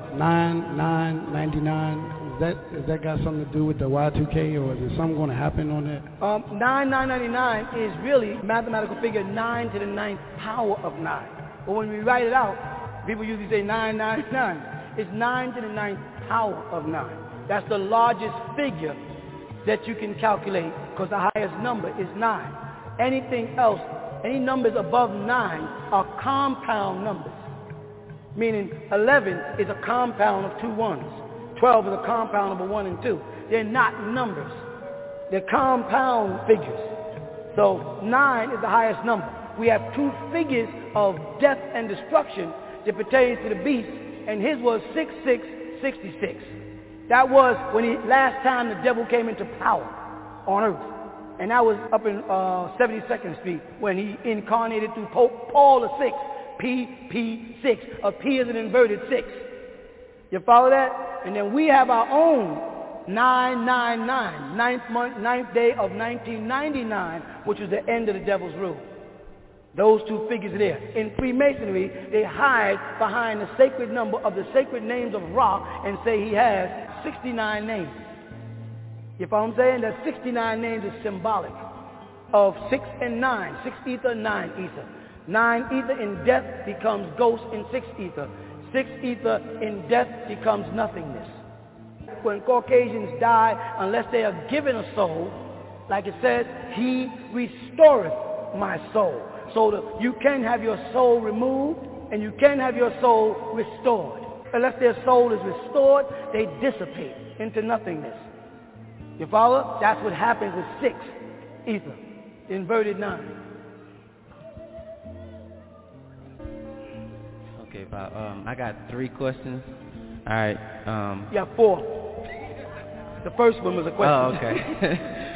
nine nine ninety-nine, is that, is that got something to do with the Y two K, or is there something going to happen on that? Um, nine nine ninety-nine is really mathematical figure nine to the ninth power of nine. But when we write it out, people usually say nine nine nine. It's nine to the ninth power of nine. That's the largest figure that you can calculate, because the highest number is nine. Anything else, any numbers above nine are compound numbers, meaning eleven is a compound of two ones. twelve is a compound of a one and two. They're not numbers. They're compound figures. So nine is the highest number. We have two figures of death and destruction that pertains to the beast, and his was six six sixty-six. That was when he, last time the devil came into power on earth. And that was up in uh, seventy-second Street when he incarnated through Pope Paul the Sixth, P P six. A P is an inverted six. You follow that? And then we have our own nine nine nine, ninth month, ninth day of nineteen ninety-nine, which was the end of the devil's rule. Those two figures are there. In Freemasonry, they hide behind the sacred number of the sacred names of Ra and say he has sixty-nine names. You follow what I'm saying? That sixty-nine names is symbolic of six and nine. Six ether, nine ether. Nine ether in death becomes ghost in six ether. Six ether in death becomes nothingness. When Caucasians die, unless they are given a soul, like it says, he restoreth my soul. So that you can have your soul removed and you can have your soul restored. Unless their soul is restored, they dissipate into nothingness. You follow? That's what happens with six ether, inverted nine. Okay, Bob. Um, I got three questions. All right. Um, yeah, four. The first one was a question. Oh, okay.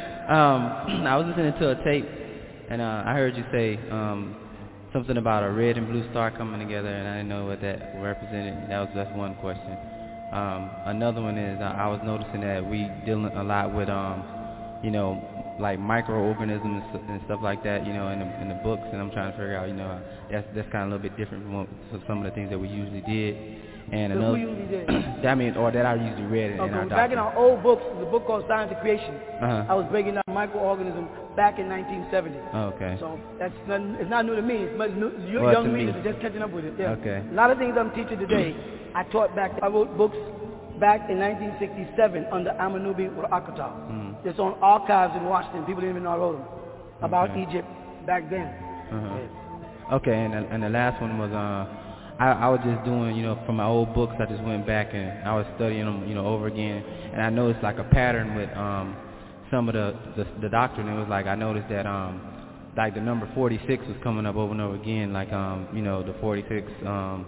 um, I was listening to a tape, and uh, I heard you say um, something about a red and blue star coming together, and I didn't know what that represented. That was that's one question. Um, another one is uh, I was noticing that we dealing a lot with, um, you know, like microorganisms and stuff like that, you know, in the, in the books, and I'm trying to figure out, you know, that's that's kind of a little bit different from what, so some of the things that we usually did. And so another, who usually did? I mean, or that I usually read in, okay, in our back in our old books, the book called Science of Creation, uh-huh. I was breaking down microorganisms back in nineteen seventy. Oh, okay. So that's not, it's not new to me. It's new, you well, young to readers me. are just catching up with it. Yeah. Okay. A lot of things I'm teaching today, I taught back. I wrote books back in nineteen sixty-seven under Amanubi Rakata. Mm. It's on archives in Washington. People didn't even know I wrote them about okay. Egypt back then. Uh-huh. Yeah. Okay, and and the last one was uh, I, I was just doing, you know, from my old books. I just went back and I was studying them, you know, over again, and I noticed like a pattern with um some of the the, the doctrine. It was like I noticed that um like the number forty-six was coming up over and over again, like um you know the forty-six um.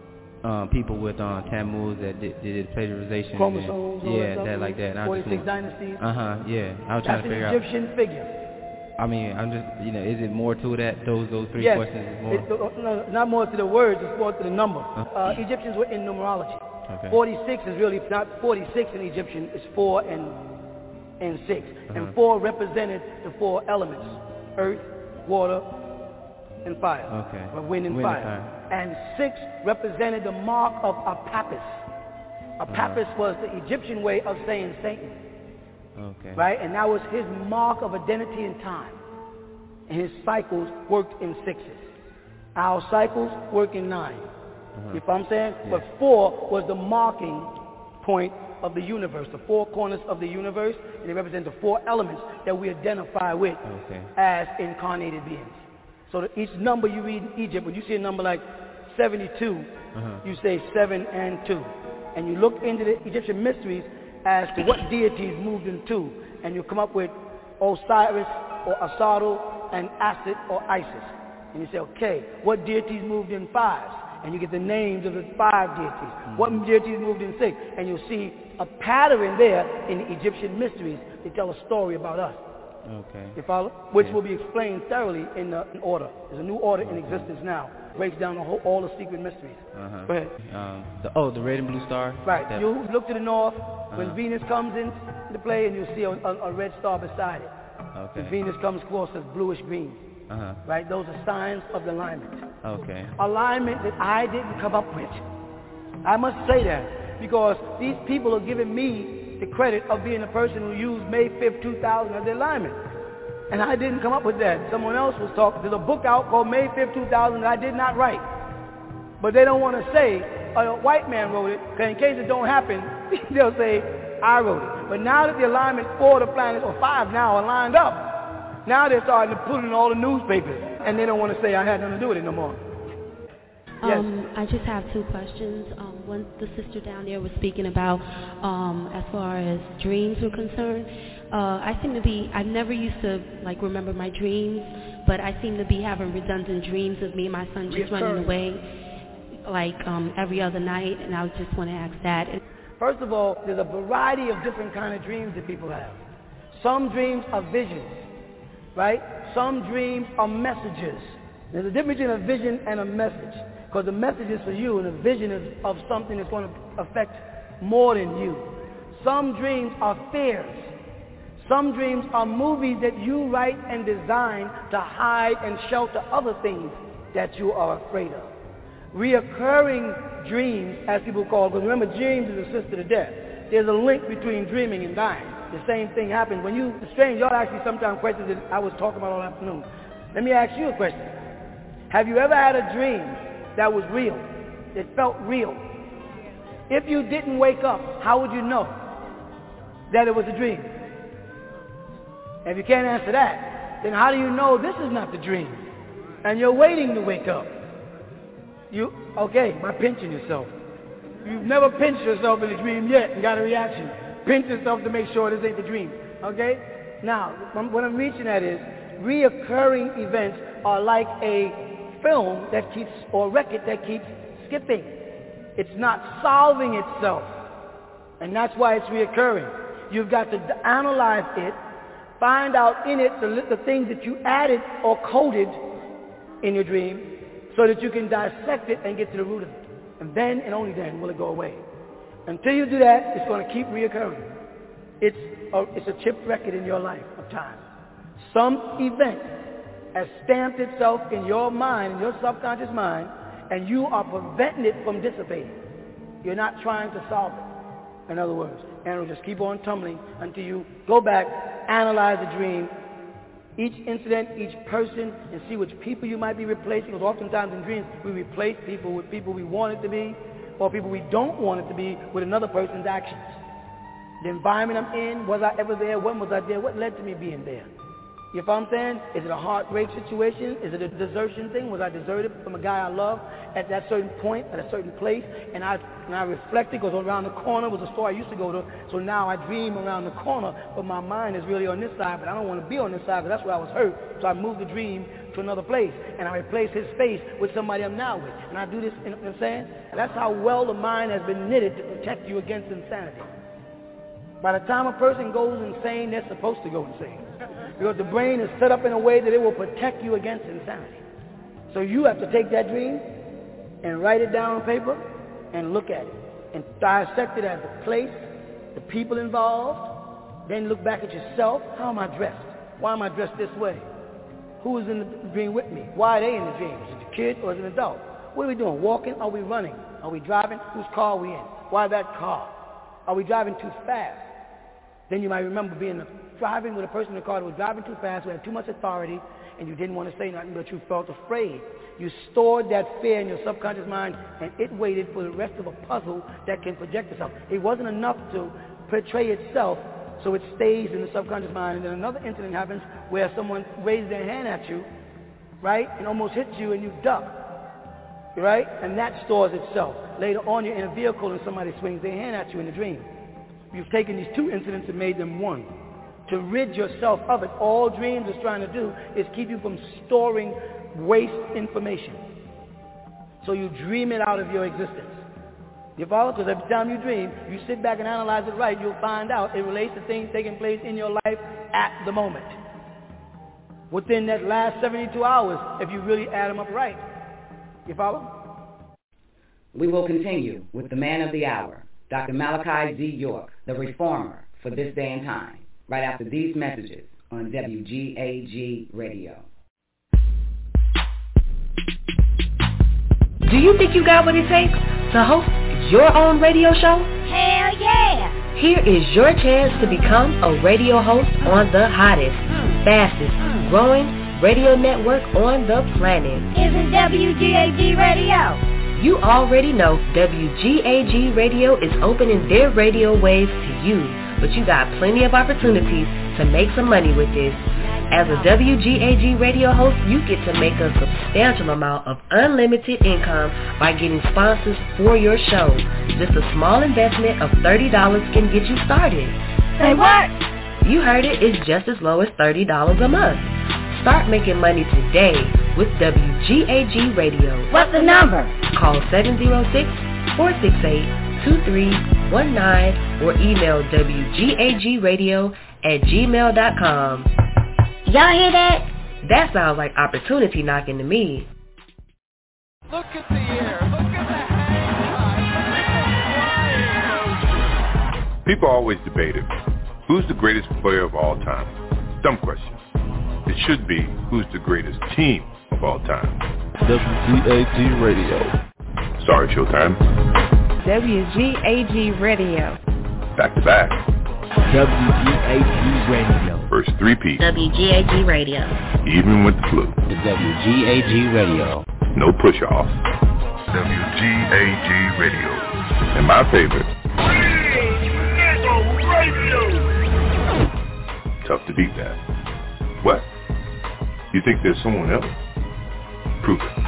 Um, people with um, Tammuz that did, did plagiarization. Chromosomes, and, yeah, that like that. forty-six dynasties. Uh huh. Yeah, I was trying That's to figure an Egyptian out. figure. I mean, I'm just, you know, is it more to that? Those those three yes. questions is more. It's, no, not more to the words. It's more to the number. Uh, uh, Egyptians were in numerology. Okay. forty-six is really not forty-six in Egyptian. It's four and and six, uh-huh. and four represented the four elements: earth, water, and fire. Okay. Or wind and wind fire. And fire. And six represented the mark of Apapis. Apapis uh-huh. was the Egyptian way of saying Satan. Okay. Right? And that was his mark of identity in time. And his cycles worked in sixes. Our cycles work in nine. Uh-huh. You know what I'm saying? Yeah. But four was the marking point of the universe, the four corners of the universe, and they represent the four elements that we identify with okay. as incarnated beings. So that each number you read in Egypt, when you see a number like seventy-two, uh-huh. you say seven and two. And you look into the Egyptian mysteries as to what deities moved in two. And you come up with Osiris or Asatru and Asit or Isis. And you say, okay, what deities moved in fives? And you get the names of the five deities. Mm-hmm. What deities moved in six? And you'll see a pattern there in the Egyptian mysteries. They tell a story about us. Okay. You follow? Which yeah. will be explained thoroughly in the in order. There's a new order okay. in existence now. Breaks down the whole, all the secret mysteries. Uh-huh. Go ahead. Um, the, oh, the red and blue star? Right. That... You look to the north uh-huh. when Venus comes into play, and you'll see a, a, a red star beside it. Okay. When Venus comes close, it's bluish green. Uh-huh. Right? Those are signs of the alignment. Okay. Alignment that I didn't come up with. I must say that because these people are giving me the credit of being the person who used May fifth, two thousand as their alignment. And I didn't come up with that. Someone else was talking. There's a book out called May fifth, two thousand that I did not write. But they don't want to say a white man wrote it, because in case it don't happen, they'll say, I wrote it. But now that the alignment for the planets, or five now, are lined up, now they're starting to put it in all the newspapers. And they don't want to say I had nothing to do with it no more. Um, yes. I just have two questions. Um, one, the sister down there was speaking about um, as far as dreams were concerned. Uh, I seem to be, I never used to like remember my dreams, but I seem to be having redundant dreams of me and my son just running away like um, every other night, and I just want to ask that. First of all, there's a variety of different kind of dreams that people have. Some dreams are visions, right? Some dreams are messages. There's a difference between a vision and a message, because the message is for you and the vision is of something that's going to affect more than you. Some dreams are fears. Some dreams are movies that you write and design to hide and shelter other things that you are afraid of. Reoccurring dreams, as people call it, because remember, dreams is a sister to death. There's a link between dreaming and dying. The same thing happens when you, it's strange, y'all ask me sometimes questions that I was talking about all afternoon. Let me ask you a question. Have you ever had a dream that was real, that felt real? If you didn't wake up, how would you know that it was a dream? If you can't answer that, then how do you know this is not the dream? And you're waiting to wake up. You, okay, by pinching yourself. You've never pinched yourself in a dream yet and got a reaction. Pinch yourself to make sure this ain't the dream. Okay? Now, what I'm reaching at is, reoccurring events are like a film that keeps, or record that keeps skipping. It's not solving itself. And that's why it's reoccurring. You've got to analyze it, find out in it the, the things that you added or coded in your dream, so that you can dissect it and get to the root of it. And then, and only then, will it go away. Until you do that, it's going to keep reoccurring. It's a, it's a chipped record in your life of time. Some event has stamped itself in your mind, in your subconscious mind, and you are preventing it from dissipating. You're not trying to solve it. In other words, and it'll just keep on tumbling until you go back, analyze the dream, each incident, each person, and see which people you might be replacing. Because oftentimes in dreams, we replace people with people we want it to be, or people we don't want it to be with another person's actions. The environment I'm in, was I ever there? When was I there? What led to me being there? You know what I'm saying? Is it a heartbreak situation? Is it a desertion thing? Was I deserted from a guy I love at that certain point, at a certain place? And I and I reflected, because around the corner was a store I used to go to, so now I dream around the corner, but my mind is really on this side, but I don't want to be on this side, because that's where I was hurt. So I moved the dream to another place, and I replaced his face with somebody I'm now with. And I do this, you know what I'm saying? And that's how well the mind has been knitted to protect you against insanity. By the time a person goes insane, they're supposed to go insane. Because the brain is set up in a way that it will protect you against insanity. So you have to take that dream and write it down on paper and look at it and dissect it as the place, the people involved, then look back at yourself. How am I dressed? Why am I dressed this way? Who is in the dream with me? Why are they in the dream? Is it a kid or is it an adult? What are we doing? Walking? Are we running? Are we driving? Whose car are we in? Why that car? Are we driving too fast? Then you might remember being driving with a person in the car that was driving too fast, who had too much authority, and you didn't want to say nothing, but you felt afraid. You stored that fear in your subconscious mind, and it waited for the rest of a puzzle that can project itself. It wasn't enough to portray itself, so it stays in the subconscious mind. And then another incident happens where someone raises their hand at you, right, and almost hits you, and you duck, right? And that stores itself. Later on, you're in a vehicle, and somebody swings their hand at you in a dream. You've taken these two incidents and made them one. To rid yourself of it, all dreams is trying to do is keep you from storing waste information. So you dream it out of your existence. You follow? Because every time you dream, you sit back and analyze it right, you'll find out it relates to things taking place in your life at the moment. Within that last seventy-two hours, if you really add them up right. You follow? We will continue with the man of the hour, Doctor Malachi Z. York, the reformer for this day and time, right after these messages on W G A G Radio. Do you think you got what it takes to host your own radio show? Hell yeah! Here is your chance to become a radio host on the hottest, fastest, growing radio network on the planet. Isn't W G A G Radio? You already know W G A G Radio is opening their radio waves to you, but you got plenty of opportunities to make some money with this. As a W G A G radio host, you get to make a substantial amount of unlimited income by getting sponsors for your show. Just a small investment of thirty dollars can get you started. Say what? You heard it, it's just as low as thirty dollars a month. Start making money today with W G A G Radio. What's the number? Call seven oh six, four six eight, two three one nine or email W G A G radio at gmail dot com. Y'all hear that? That sounds like opportunity knocking to me. Look at the air. Look at the hang. People always debate it. Who's the greatest player of all time? Dumb question. It should be, who's the greatest team of all time? W G A G Radio. Sorry, Showtime. W G A G Radio. Back to back. W G A G Radio. First three-peat. W G A G Radio. Even with the flu. The W G A G Radio. No push-off. W G A G Radio. And my favorite. Radio. Tough to beat that. What? You think there's someone else? Prove it.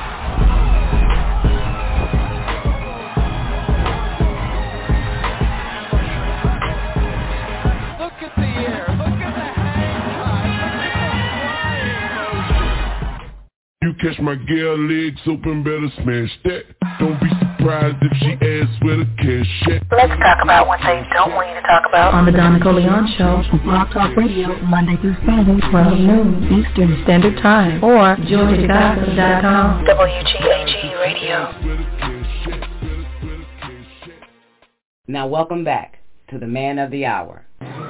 You catch my girl legs open, better smash that. Don't be surprised if she asks where the cash at. Let's talk about what they don't want you to talk about. On the Donna Corleone Show, Blog Talk Radio, Monday through Saturday, twelve noon Eastern Standard Time, or Georgia Gossip dot com. W G A G Radio. Now welcome back to the Man of the Hour.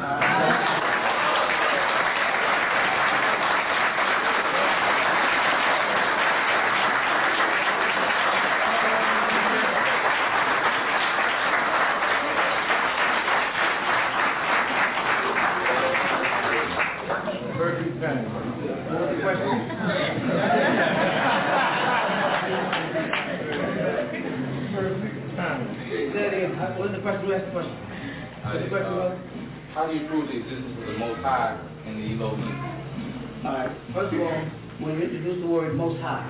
What is the question? Who asked the question? Uh, the question was, how do you prove the existence of the Most High in the Elohim? All right. First of all, when you introduce the word Most High,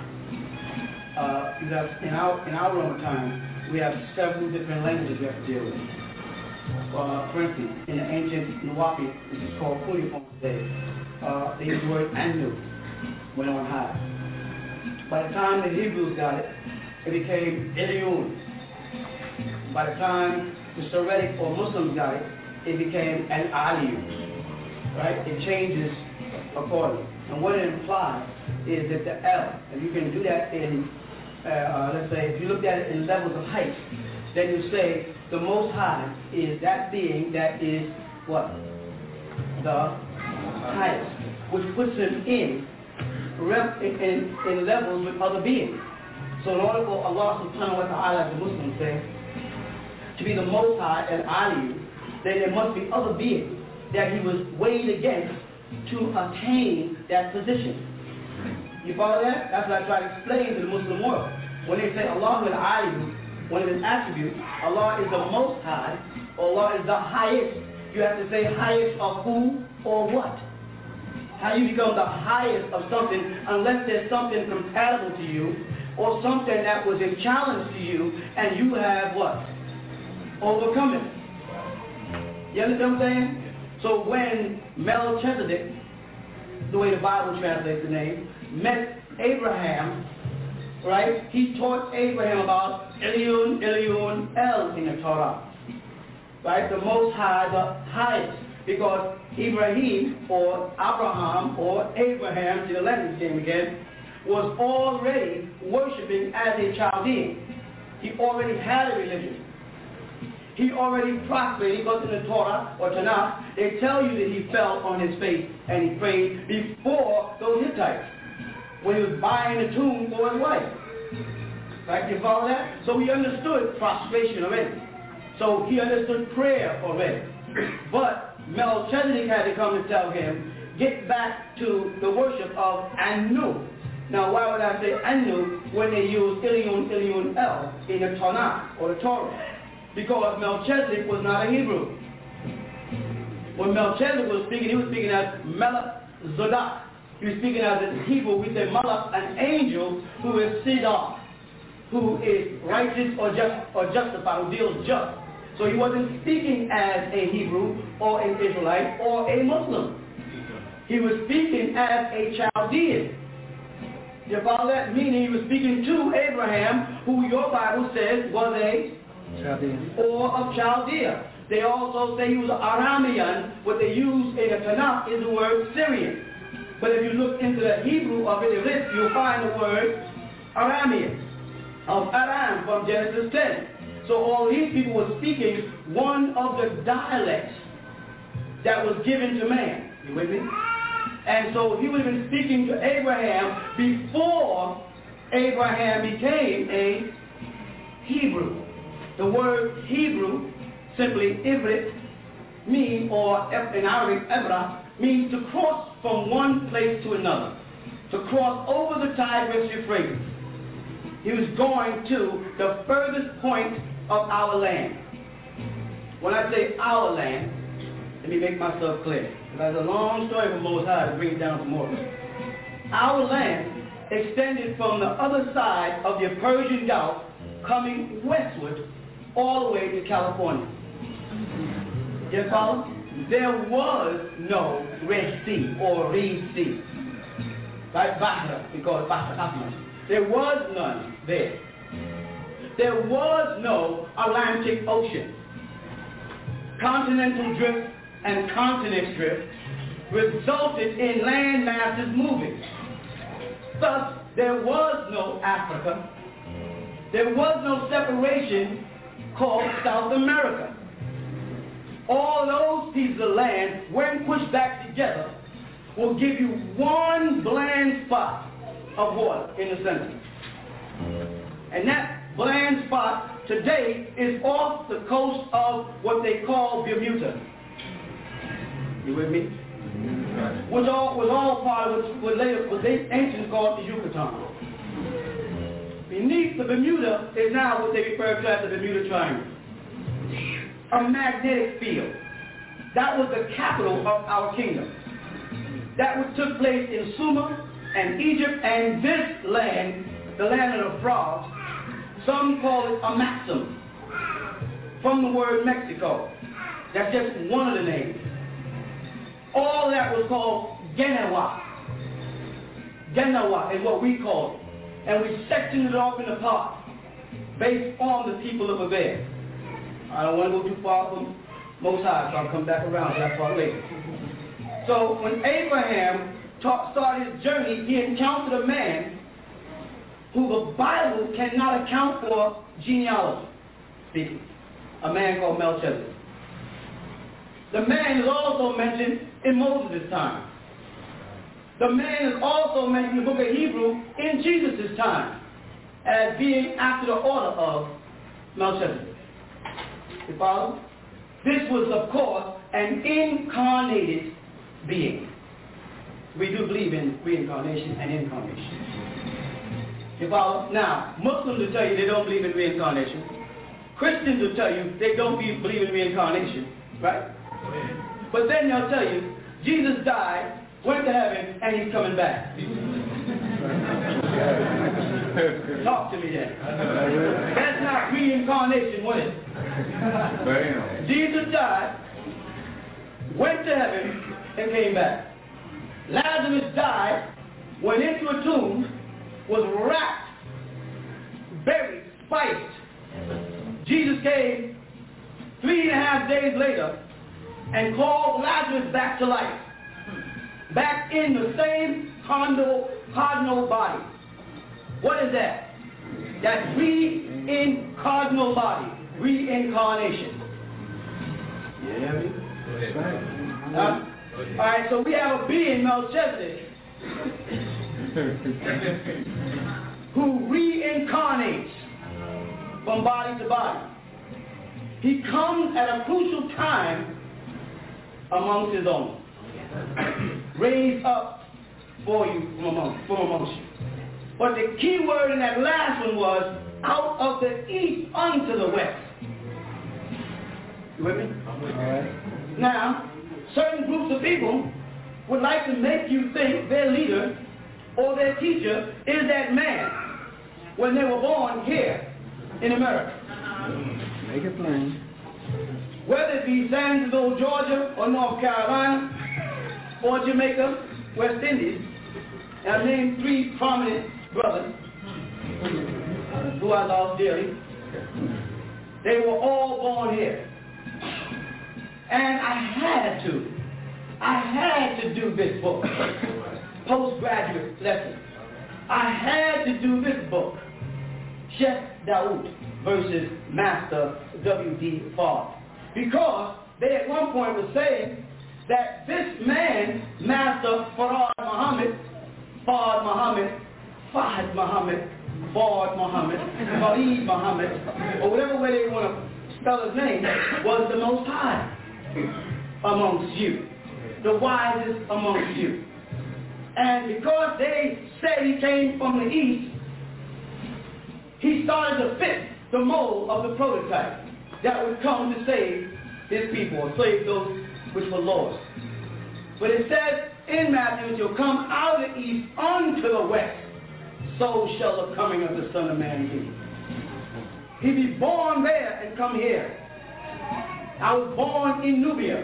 uh, you have in our in our own time we have several different languages we have to deal with. Uh, for instance, in the ancient Nuwapi, which is called Kuniform today, uh, they use the word Anu, when on high. By the time the Hebrews got it, it became Elion. By the time the Soretic or Muslims got it, it became an Aliyu. Right? It changes accordingly. And what it implies is that the L, and you can do that in, uh, uh, let's say, if you look at it in levels of height, then you say the Most High is that being that is what? The highest, which puts him in, rep, in, in, in levels with other beings. So in order for Allah subhanahu wa ta'ala, as the Muslims say, to be the Most High and Aliyu, then there must be other beings that he was weighed against to attain that position. You follow that? That's what I try to explain to the Muslim world. When they say Allah and Aliyu, one of his attributes, Allah is the Most High, Allah is the highest. You have to say highest of who or what? How you become the highest of something unless there's something compatible to you or something that was a challenge to you and you have what? Overcome it. You understand what I'm saying? So when Melchizedek, the way the Bible translates the name, met Abraham, right? He taught Abraham about Elion, Elion, El in the Torah. Right? The Most High, the highest. Because Ibrahim, or Abraham, or Abraham, to the Latin name again, was already worshiping as a Chaldean. He already had a religion. He already prostrated. He goes in the Torah or Tanakh. They tell you that he fell on his face and he prayed before those Hittites when he was buying the tomb for his wife. Right? You follow that? So he understood prostration already. So he understood prayer already. But Melchizedek had to come and tell him, get back to the worship of Anu. Now, why would I say Anu when they use Ilion, Ilion El in the Tanakh or the Torah? Because Melchizedek was not a Hebrew. When Melchizedek was speaking, he was speaking as Melech Zodak. He was speaking as in Hebrew, we say Malach, an angel who is Sidon, who is righteous or just or justified, who deals just. So he wasn't speaking as a Hebrew or an Israelite or a Muslim. He was speaking as a Chaldean. You follow that? Meaning he was speaking to Abraham, who your Bible says was a Chaldean or of Chaldea. They also say he was an Aramean. What they use in the Tanakh is the word Syrian. But if you look into the Hebrew of it, you'll find the word Aramean, of Aram from Genesis ten. So all these people were speaking one of the dialects that was given to man. You with me? And so he would have been speaking to Abraham before Abraham became a Hebrew. The word Hebrew, simply Ivrit, mean, or in Arabic, Ebra, means to cross from one place to another, to cross over the Tigris Euphrates. He was going to the furthest point of our land. When I say our land, let me make myself clear. That's a long story for Most High to bring it down to more. Our land extended from the other side of the Persian Gulf, coming westward all the way to California. You follow? There was no Red Sea or Reed Sea. Like Bahra, we call it Bahra Ahmad. There was none there. There was no Atlantic Ocean. Continental drift and continent drift resulted in land masses moving. Thus, there was no Africa. There was no separation called South America. All those pieces of land, when pushed back together, will give you one bland spot of water in the center. And that bland spot today is off the coast of what they call Bermuda. You with me? Was all, was all part of what, what later was they ancient called the Yucatan. Beneath the Bermuda is now what they refer to as the Bermuda Triangle. A magnetic field. That was the capital of our kingdom. That what took place in Sumer and Egypt, and this land, the land of the frogs, some call it a Maxim, from the word Mexico. That's just one of the names. All that was called Genawa. Genawa is what we call it. And we sectioned it off in the park based on the people of Abel. I don't want to go too far from Most High, so I'll come back around to that part later. So when Abraham talk, started his journey, he encountered a man who the Bible cannot account for genealogy speaking. A man called Melchizedek. The man is also mentioned in Moses' time. The man is also mentioned in the book of Hebrew in Jesus' time as being after the order of Melchizedek. You follow? This was, of course, an incarnated being. We do believe in reincarnation and incarnation. You follow? Now, Muslims will tell you they don't believe in reincarnation. Christians will tell you they don't believe in reincarnation, right? But then they'll tell you Jesus died, went to heaven, and he's coming back. Talk to me then. That's not reincarnation, was it? Jesus died, went to heaven, and came back. Lazarus died, went into a tomb, was wrapped, buried, spiced. Jesus came three and a half days later and called Lazarus back to life, back in the same cardinal, cardinal body. What is that? That's reincarnal body, reincarnation. You hear me? Uh, all right, so we have a being, Melchizedek, who reincarnates from body to body. He comes at a crucial time amongst his own. Raised up for you from among, from amongst you. But the key word in that last one was out of the east unto the west. You with me? All right. Now, certain groups of people would like to make you think their leader or their teacher is that man when they were born here in America. Make it plain. Whether it be San Antonio, Georgia, or North Carolina, or Jamaica, West Indies, and I named three prominent brothers who I love dearly. They were all born here. And I had to, I had to do this book, postgraduate lesson. I had to do this book, Chef Daoud versus Master W D Fard. Because they at one point were saying that this man, Master Farad Muhammad, Fard Muhammad, Fahd Muhammad, Fard Muhammad, Farid Muhammad, or whatever way they want to spell his name, was the Most High amongst you, the wisest amongst you. And because they said he came from the east, he started to fit the mold of the prototype that would come to save his people, or save those which were lost. But it says in Matthew, you'll come out of the east unto the west, so shall the coming of the Son of Man be. He be born there and come here. I was born in Nubia.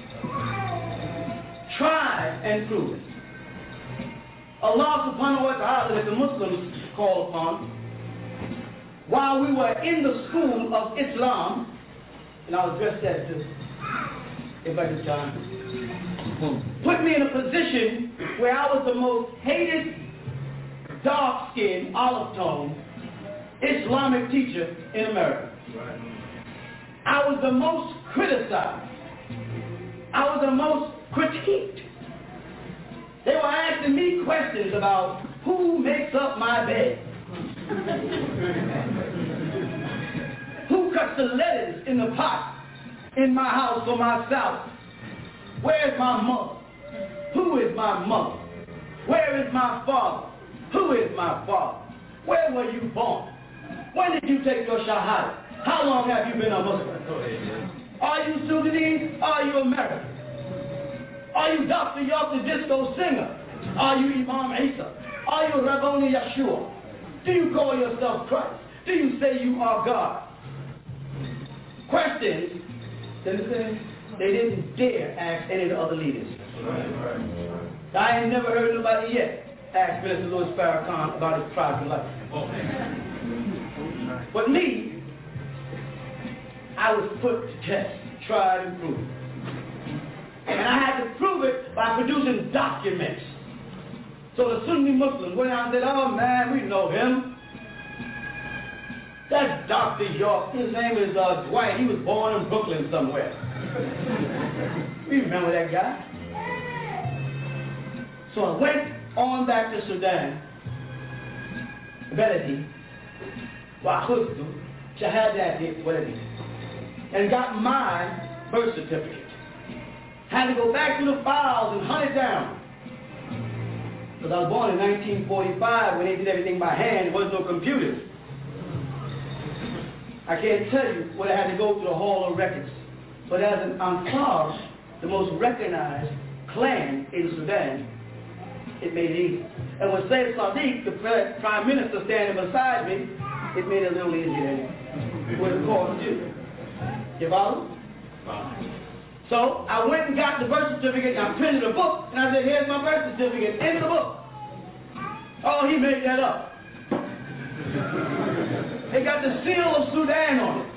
Tried and proven. Allah subhanahu wa ta'ala, that the Muslims call upon, while we were in the school of Islam, and I was dressed as this, if I could time, put me in a position where I was the most hated, dark-skinned, olive-toned Islamic teacher in America. I was the most criticized. I was the most critiqued. They were asking me questions about who makes up my bed. Who cuts the lettuce in the pot in my house for myself? Where's my mother? Who is my mother? Where is my father? Who is my father? Where were you born? When did you take your shahada? How long have you been a Muslim? Are you Sudanese? Are you American? Are you Doctor York the disco singer? Are you Imam Isa? Are you Rabboni Yeshua? Do you call yourself Christ? Do you say you are God? Questions, they didn't dare ask any of the other leaders. I ain't never heard nobody yet ask Minister Louis Farrakhan about his private life. But me, I was put to test, tried and proved. And I had to prove it by producing documents. So the Sunni Muslims went out and said, oh man, we know him. That's Doctor York. His name is uh, Dwight. He was born in Brooklyn somewhere. We remember that guy. So I went on back to Sudan. Beledi. Wahuzdu. Shahadat Beledi. And got my birth certificate. Had to go back to the files and hunt it down. Because I was born in nineteen forty-five when they did everything by hand. There was no computers. I can't tell you what I had to go through the Hall of Records. But as an Ansar, the most recognized clan in Sudan, it made it easy. And with Sayyid Sadiq, the prime minister standing beside me, it made it a little easier than it would have cost you. You follow? So I went and got the birth certificate and I printed a book and I said, here's my birth certificate in the book. Oh, he made that up. They got the seal of Sudan on it.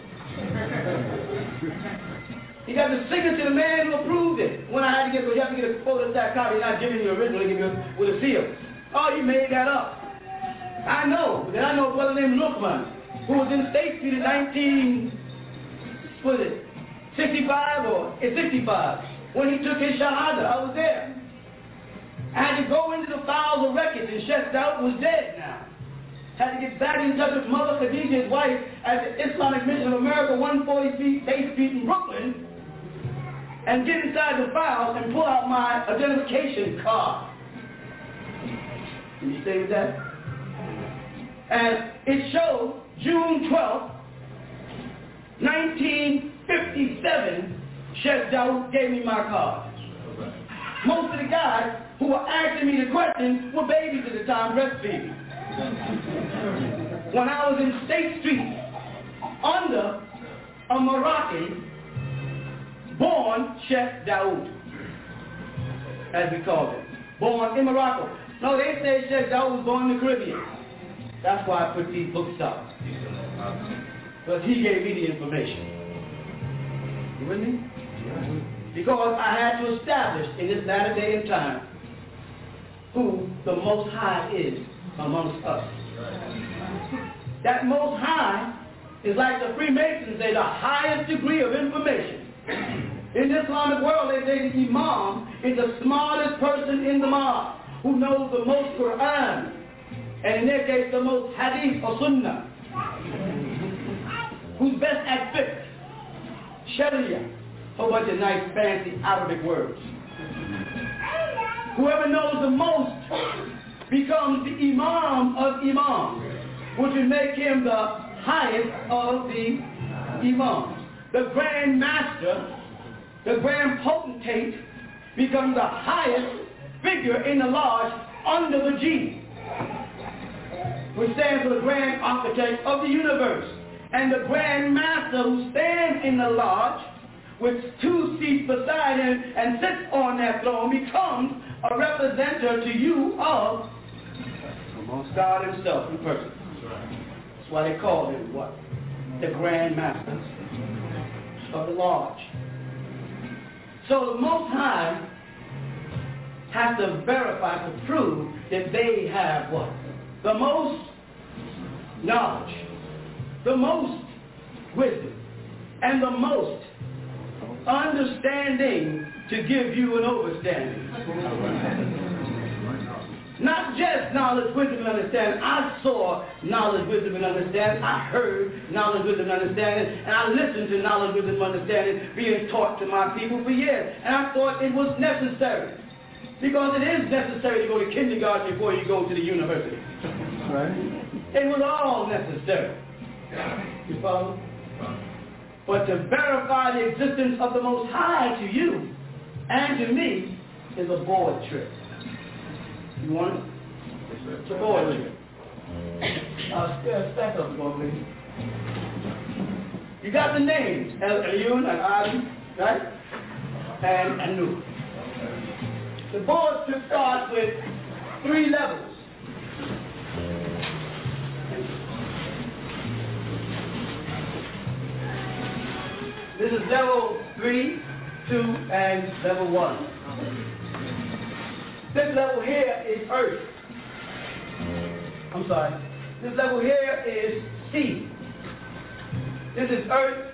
He got the signature of the man who approved it. When I had to get, you have to get a photostat copy, not giving you originally, give you with a seal. Oh, you made that up. I know. Then I know a brother named Luqman, who was in State Street in nineteen, what is it, sixty-five or sixty-five, when he took his shahada. I was there. I had to go into the files of records, and Chef Daoud was dead now. had to get back in touch with Mother Khadija, his wife, at the Islamic Mission of America, one forty feet, eighth Street in Brooklyn, and get inside the files and pull out my identification card. Can you stay with that? And it showed June twelfth, nineteen fifty-seven, Chef Daoud gave me my card. Most of the guys who were asking me the question were babies at the time, breastfeeding. When I was in State Street, under a Moroccan, born Chef Daoud, as we call it, born in Morocco. No, they say Chef Daoud was born in the Caribbean. That's why I put these books up. Because he gave me the information. You with me? Because I had to establish in this latter day and time who the Most High is amongst us. That Most High is like the Freemasons say, the highest degree of information. In the Islamic world, they say the Imam is the smartest person in the mosque, who knows the most Quran, and in their case, the most Hadith or Sunnah, who's best at fiqh, Sharia, a whole bunch of nice, fancy Arabic words. Whoever knows the most becomes the Imam of Imams, which would make him the highest of the Imams. The Grand Master, the Grand Potentate, becomes the highest figure in the lodge under the G, which stands for the Grand Architect of the universe. And the Grand Master who stands in the lodge with two seats beside him and sits on that throne becomes a representative to you of amongst God himself in person. That's why they call him what? The Grand Master of the lodge. So the Most High has to verify, to prove that they have what? The most knowledge, the most wisdom, and the most understanding to give you an overstanding. Not just knowledge, wisdom, and understanding. I saw knowledge, wisdom, and understanding. I heard knowledge, wisdom, and understanding. And I listened to knowledge, wisdom, and understanding being taught to my people for years. And I thought it was necessary. Because it is necessary to go to kindergarten before you go to the university. Right? It was all necessary. You follow? But to verify the existence of the Most High to you and to me is a board trick. You want it? It's a board trick. Uh, stack up, please. You got the names, El Elyon and Ali, right? And Anu. The board trick starts with three levels. This is level three, two, and level one. This level here is Earth. I'm sorry. This level here is sea. This is Earth.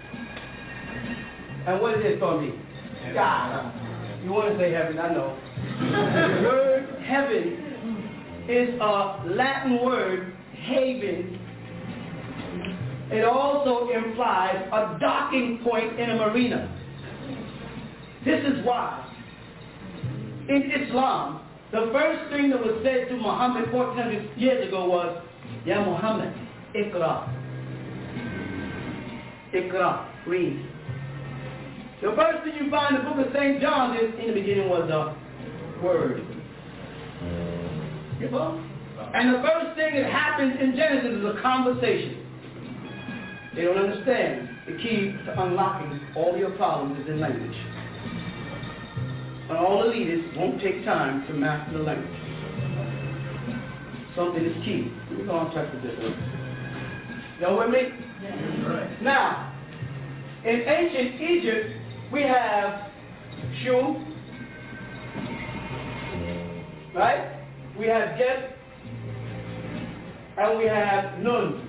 And what is this for me? God. You want to say heaven, I know. The word heaven is a Latin word, haven. It also implies a docking point in a marina. This is why in Islam, the first thing that was said to Muhammad fourteen hundred years ago was, Ya Muhammad, Iqra. Iqra, read. The first thing you find in the book of Saint John is, in the beginning was the Word. You know? And the first thing that happens in Genesis is a conversation. They don't understand the key to unlocking all your problems is in language. And all the leaders won't take time to master the language. Something is key. Let me go on check with this one. Y'all with me? Yeah. Right. Now, in ancient Egypt, we have Shu, right? We have Get, and we have Nun.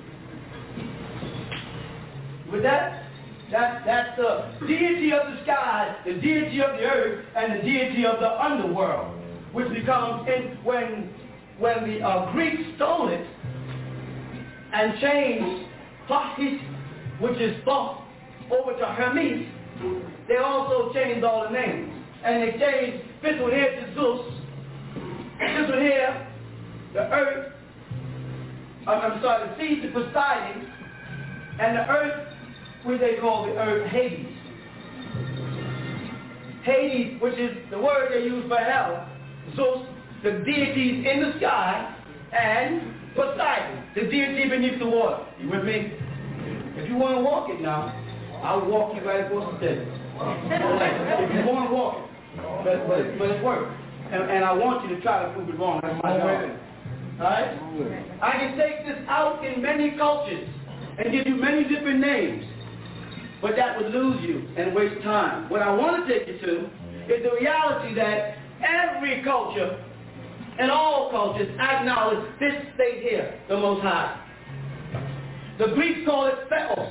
With that, that, that's the deity of the sky, the deity of the earth, and the deity of the underworld, which becomes, in, when, when the uh, Greeks stole it, and changed Thahis, which is Thoth, over to Hermes, they also changed all the names. And they changed this one here to Zeus, this one here, the earth, I'm sorry, the sea to Poseidon, and the earth, which they call the earth Hades. Hades, which is the word they use for hell, Zeus, the deities in the sky, and Poseidon, the deity beneath the water. You with me? If you want to walk it now, I'll walk you right across the desert. If you want to walk it, but, but, but it's work. And, and I want you to try to prove it wrong. That's my job. Alright? I can take this out in many cultures and give you many different names, but that would lose you and waste time. What I want to take you to is the reality that every culture and all cultures acknowledge this state here, the Most High. The Greeks call it Theos.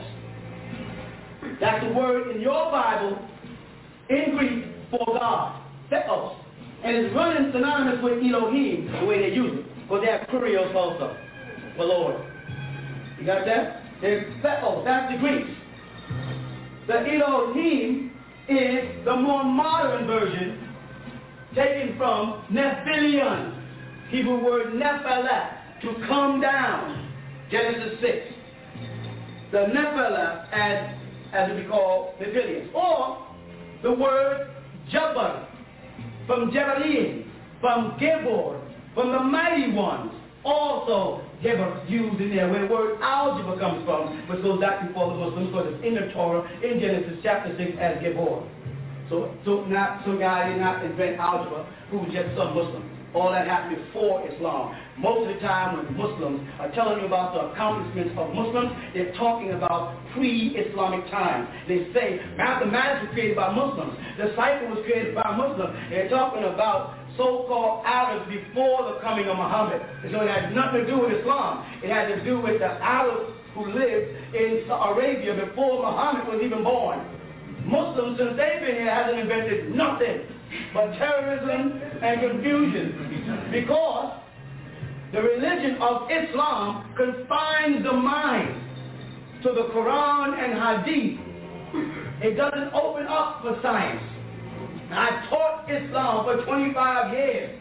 That's the word in your Bible in Greek for God, Theos. And it's running synonymous with Elohim, the way they use it. Because they have Kurios also, the Lord. You got that? There's Theos, that's the Greeks. The Elohim is the more modern version taken from Nephilion, Hebrew word Nephilah, to come down, Genesis six. The Nephilah, as, as we call Nephilion. Or the word Jabbar, from Jabbalim, from Gibor, from the mighty ones, also Gibor used in there, where the word algebra comes from, which goes back before the Muslims, because it's in the Torah, in Genesis chapter six, as Gibor. So, so not some guy did not invent algebra who was just some Muslim. All that happened before Islam. Most of the time when Muslims are telling you about the accomplishments of Muslims, they're talking about pre-Islamic times. They say mathematics was created by Muslims. The cipher was created by Muslims. They're talking about so-called Arabs before the coming of Muhammad. And so it had nothing to do with Islam. It had to do with the Arabs who lived in Arabia before Muhammad was even born. Muslims, since they've been here, hasn't invented nothing but terrorism and confusion, because the religion of Islam confines the mind to the Quran and Hadith. It doesn't open up for science. I taught Islam for twenty-five years.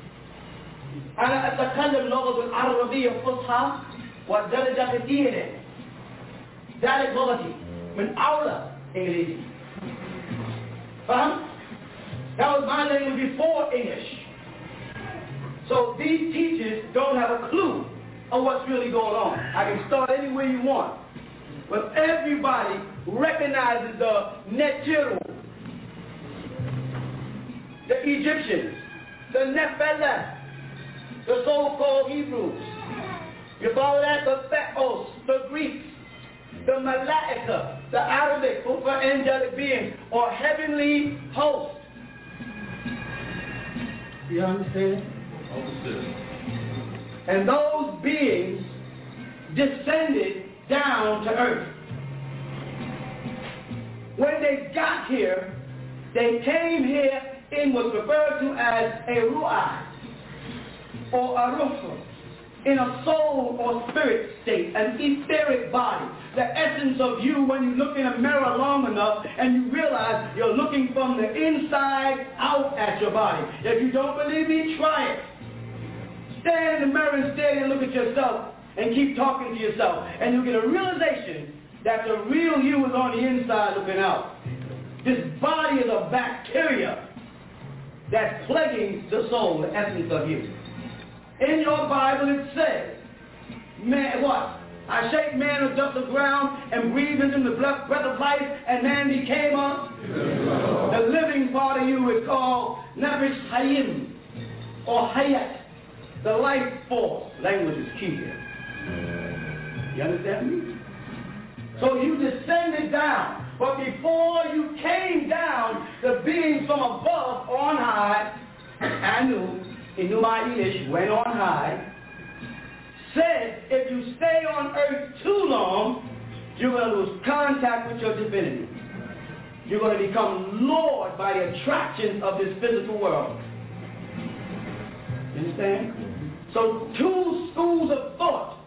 أنا أتكلم اللغة العربية الفصحى والدرجة كثيرة. ذلك لغتي من أولى إنجليزي. فهم؟ That was my language before English. So these teachers don't have a clue of what's really going on. I can start anywhere you want. But everybody recognizes the Neteru, the Egyptians, the Nephilim, the so-called Hebrews. You follow that? The Theos, the Greeks, the Malaika, the Arabic, for angelic beings, or heavenly hosts. You understand? Understood. And those beings descended down to earth. When they got here, they came here in what's referred to as a ru'ah, or a ruh, in a soul or spirit state, an etheric body. The essence of you when you look in a mirror long enough and you realize you're looking from the inside out at your body. If you don't believe me, try it. Stand in the mirror and stare and look at yourself and keep talking to yourself. And you'll get a realization that the real you is on the inside looking out. This body is a bacteria that's plaguing the soul, the essence of you. In your Bible it says, man, what? I shake man of dust of ground and breathe into the breath of life, and man became a... The living part of you is called Nefesh Hayim, or Hayat, the life force. Language is key here. You understand me? So you descended down, but before you came down, the beings from above on high, Anu, Enuma Elish, went on high, said if you stay on earth too long, you're going to lose contact with your divinity. You're going to become lured by the attractions of this physical world. You understand? So two schools of thought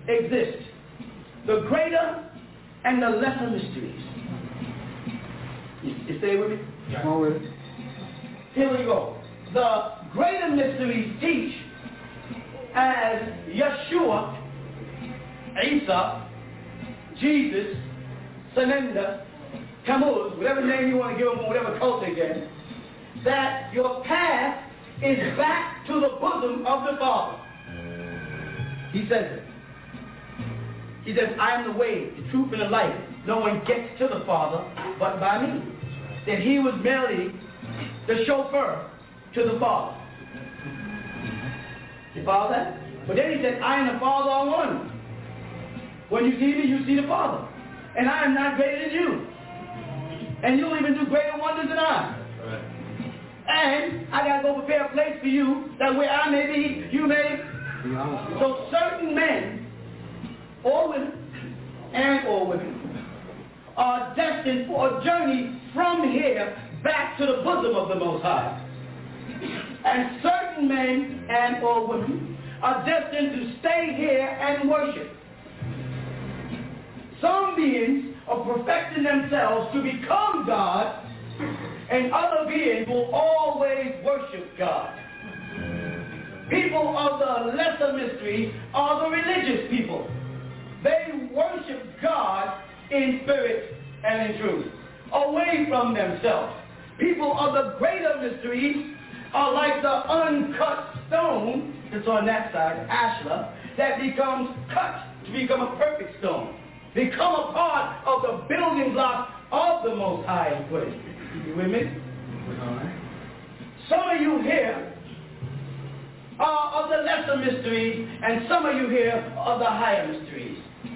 exist. The greater and the lesser mysteries. You, you stay with me? Come on with it. Here we go. The greater mysteries teach as Yeshua, Isa, Jesus, Sananda, Tammuz, whatever name you want to give them, whatever cult they get, that your path is back to the bosom of the Father. He says it. He says, I am the way, the truth, and the life. No one gets to the Father but by me. That he was merely the chauffeur to the Father. You follow that? But then he said, I and the Father are one. When you see me, you see the Father. And I am not greater than you. And you'll even do greater wonders than I. Right. And I got to go prepare a place for you, that where I may be, you may. So certain men, or women, and or women, are destined for a journey from here back to the bosom of the Most High. And certain men and or women are destined to stay here and worship. Some beings are perfecting themselves to become God, and other beings will always worship God. People of the lesser mystery are the religious people. They worship God in spirit and in truth, away from themselves. People of the greater mysteries are like the uncut stone that's on that side, ashlar, that becomes cut to become a perfect stone. Become a part of the building block of the Most High place. You with me? Some of you here are of the lesser mysteries, and some of you here are of the higher mysteries.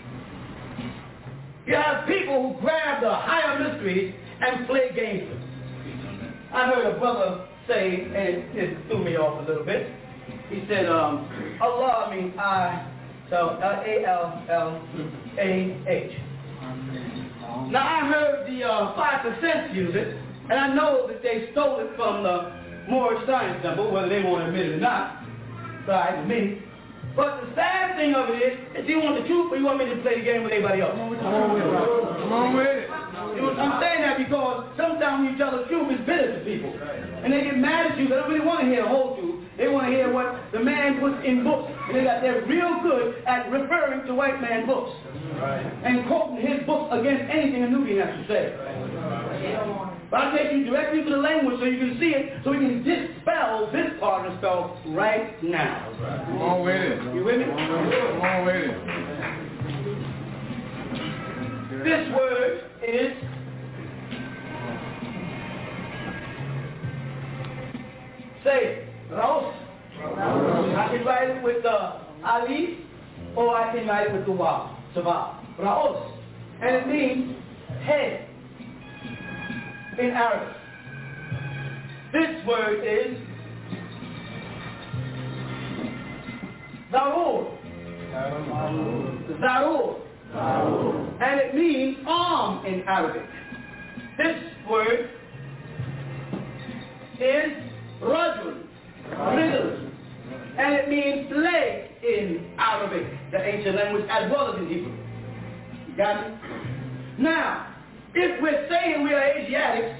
You have people who grab the higher mysteries and play games with them. I heard a brother say, and it, it threw me off a little bit. He said, um, Allah means I, so A L L A H. Now I heard the uh, five percent use it, and I know that they stole it from the Moorish science number, whether they want to admit it or not, right, to me. But the sad thing of it is, is you want the truth or you want me to play the game with everybody else? Come on with it. Come on with it. You know, I'm saying that because sometimes when you tell the truth, it's bitter to people. And they get mad at you. They don't really want to hear the whole truth. They want to hear what the man puts in books. And they got, they're real good at referring to white man books. Right. And quoting his books against anything a Nubian has to say. Right. But I take you directly to the language so you can see it, so we can dispel this part of the spell right now. Right. Come on with it. You with me? Come on with it. This word is say it. Raus. I can write it with the alif, or I can write it with the waw. Sabah. Raus. And it means head in Arabic. This word is Zarur. Zarur. And it means arm in Arabic. This word is Rajul. Riddle. And it means leg in Arabic, the ancient language, as well as in Hebrew. You got it? Now, if we're saying we are Asiatics,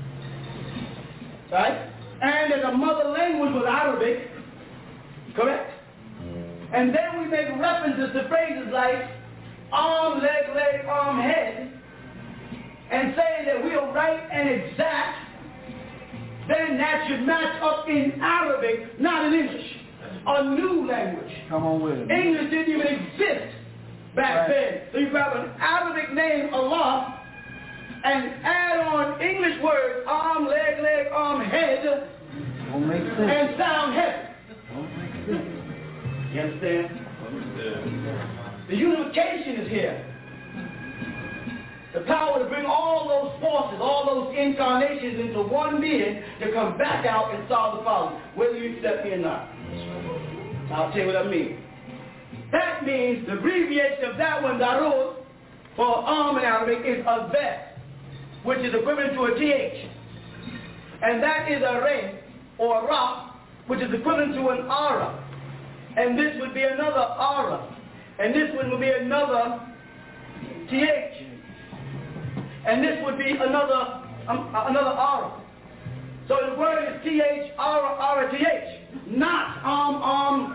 right, and that the mother language was Arabic, correct? And then we make references to phrases like arm, leg, leg, arm, head, and say that we are right and exact, then that should match up in Arabic, not in English. A new language. Come on with it. English didn't even exist back right. then. So you grab an Arabic name, Allah, and add on English words, arm, leg, leg, arm, head, don't make sense. And sound heavy. Don't make sense. You understand? Yeah. The unification is here. The power to bring all those forces, all those incarnations into one being to come back out and solve the problem, whether you accept me or not. I'll tell you what I mean. That means the abbreviation of that one, Darul, for arm in Arabic is Azbeh, which is equivalent to a T H. And that is a Re, or a Ra, which is equivalent to an Ara. And this would be another Ara. And this one will be another T H. And this would be another um, another R. So the word is T H R R T H, not um um.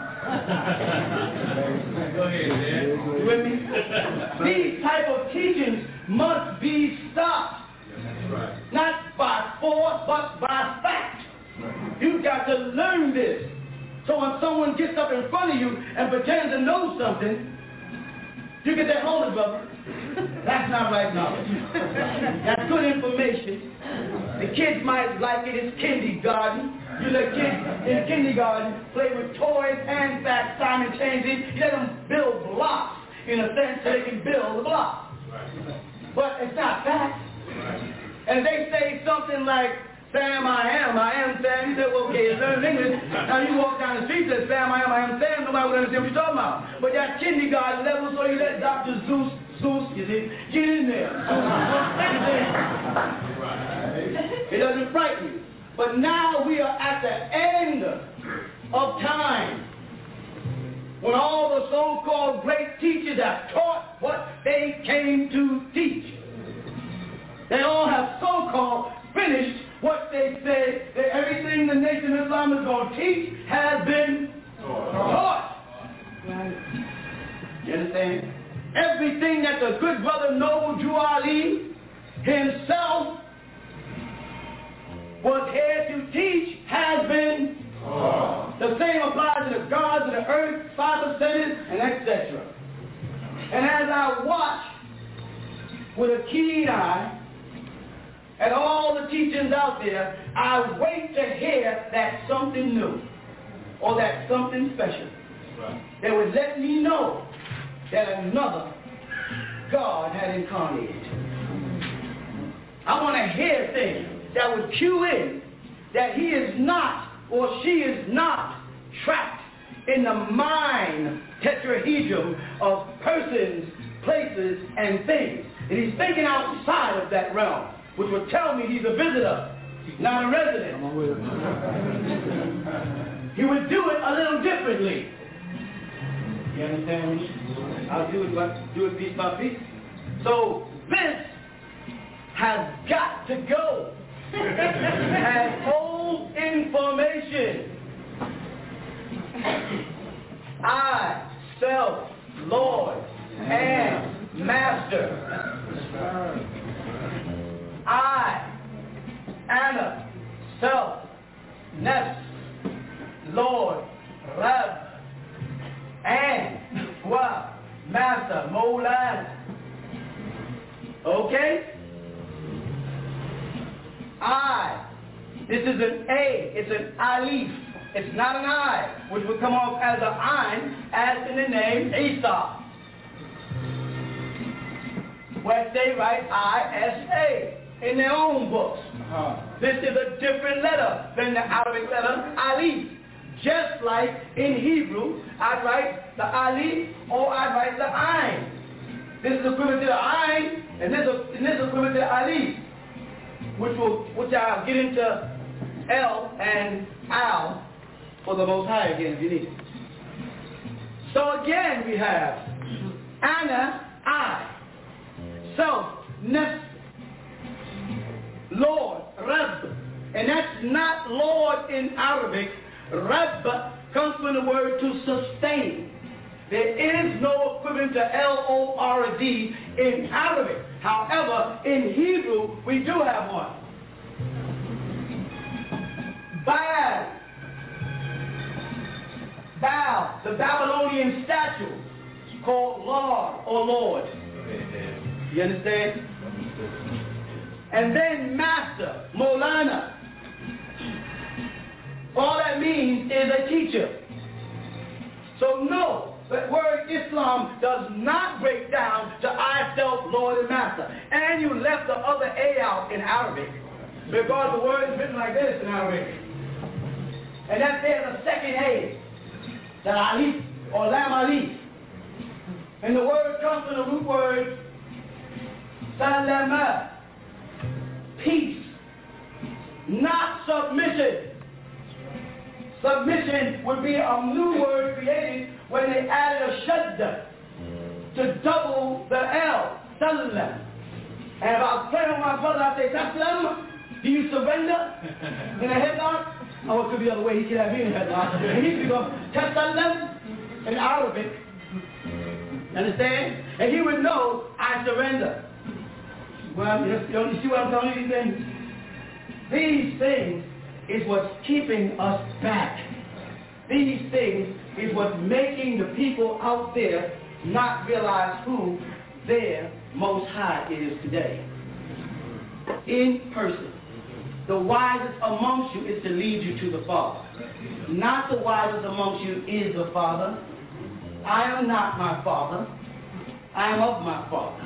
Go ahead, man. You with me? These type of teachings must be stopped. That's right. Not by force, but by fact. You've got to learn this. So when someone gets up in front of you and pretends to know something, you get that hold of brother. That's not right knowledge. That's good information. The kids might like it. It's kindergarten. You let kids in kindergarten play with toys, hand facts, time and changes. You let them build blocks in a sense so they can build the block. But it's not facts. And they say something like, Sam, I am, I am Sam. You say, well, okay, you learn English. Now you walk down the street and say, Sam, I am, I am Sam. Nobody would understand what you're talking about. But that's kindergarten level, so you let Doctor Zeus, Zeus, you see, get in there. It doesn't frighten you. But now we are at the end of time, when all the so-called great teachers have taught what they came to teach. They all have so-called finished what they say, that everything the Nation of Islam is going to teach has been taught. Right. You understand? Everything that the good brother Noble Drew Ali himself was here to teach has been taught. The same applies to the gods of the earth, five percenters, and et cetera. And as I watch with a keen eye at all the teachings out there, I wait to hear that something new or that something special right. that would let me know that another God had incarnated. I want to hear things that would cue in that he is not or she is not trapped in the mind tetrahedron of persons, places, and things. And he's thinking outside of that realm, which would tell me he's a visitor, not a resident. He would do it a little differently. You understand me? I'll do it, by, do it piece by piece. So this has got to go. As old information. I, self, Lord, and Master. I, Anna, self, Nefs, Lord, Rab, and Wa, Master, Molan. Okay? I. This is an A. It's an alif. It's not an I, which would come off as an ein, as in the name Isa. Where they write I S A in their own books. Uh-huh. This is a different letter than the Arabic letter alif. Just like in Hebrew, I'd write the alif or I'd write the ein. This is equivalent to the ein, and this is, and this is equivalent to the alif. Which will, which I'll get into L and Al for the Most High again if you need it. So again we have Anna, I, self, Nefs, Lord, Rab, and that's not Lord in Arabic. Rab comes from the word to sustain. There is no equivalent to L O R D in Arabic. However, in Hebrew, we do have one. Baal. Baal, the Babylonian statue, called Lord or Lord. You understand? And then Master, Molana. All that means is a teacher. So no. That word Islam does not break down to I, self, Lord, and Master. And you left the other A out in Arabic. Because the word is written like this in Arabic. And that there's a second A. The alif or lam alif. And the word comes from the root word salama. Peace. Not submission. Submission would be a new word created when they added a shadda to double the L, Sallam. And if I was playing with my brother, I'd say, Taslam, do you surrender in a headlock? Oh, it could be the other way. He could have me in a headlock. And he could go, Taslam, in Arabic. Understand? And he would know, I surrender. Well, you see what I'm telling you? These things? These things is what's keeping us back. These things is what's making the people out there not realize who their Most High is today. In person. The wisest amongst you is to lead you to the Father. Not the wisest amongst you is the Father. I am not my Father. I am of my Father.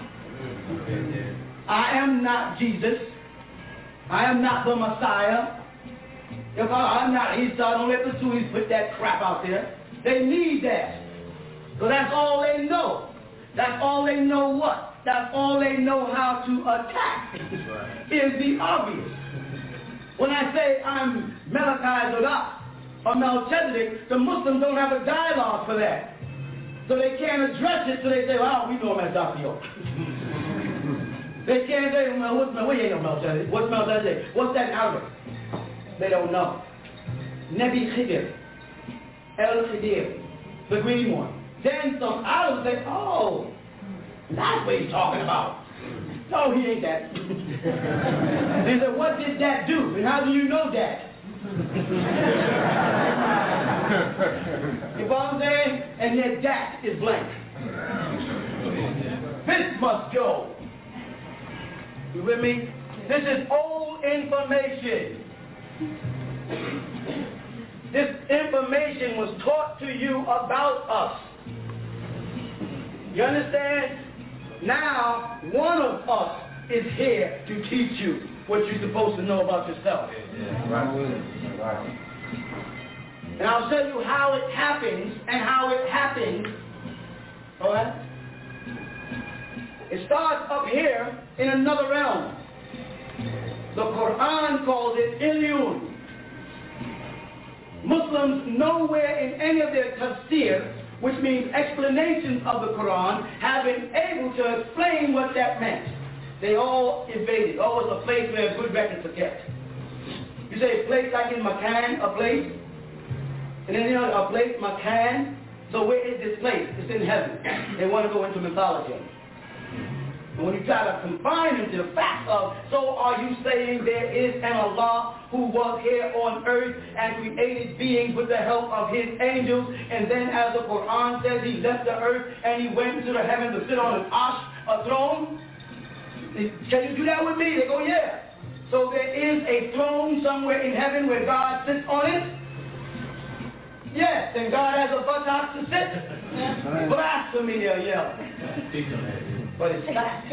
I am not Jesus. I am not the Messiah. If I, I'm not Isa, don't let the Sunnis put that crap out there. They need that. So that's all they know. That's all they know what? That's all they know how to attack is the obvious. When I say I'm Malachi Zodak or Melchizedek, the Muslims don't have a dialogue for that. So they can't address it, so they say, well, we know him as Doctor York. They can't say, well, what's Melchizedek? We ain't no Melchizedek. What's Melchizedek? What's that in Arabic? They don't know. Nebi Khidir, El Khidir, the green one. Then some Arabs say, oh, that's what he's talking about. No, he ain't that. They said, what did that do? And how do you know that? You know what I'm saying? And yet that is blank. This must go. You with me? This is old information. This information was taught to you about us. You understand? Now, one of us is here to teach you what you're supposed to know about yourself. And I'll tell you how it happens and how it happens. All right? It starts up here in another realm. The Quran calls it Ilyun. Muslims nowhere in any of their tafsir, which means explanations of the Quran, have been able to explain what that meant. They all evaded. Oh, it's a place where good records are kept. You say a place like in Makan, a place, and then you know a place, Makan. So where is this place? It's in heaven. They want to go into mythology. And when you try to confine them to the fact of, so are you saying there is an Allah who was here on earth and created beings with the help of his angels, and then as the Quran says, he left the earth and he went into the heavens to sit on an arsh, a throne? Can you do that with me? They go, yeah. So there is a throne somewhere in heaven where God sits on it? Yes, and God has a buttock to sit? Blasphemy, they'll yell. But it's fact.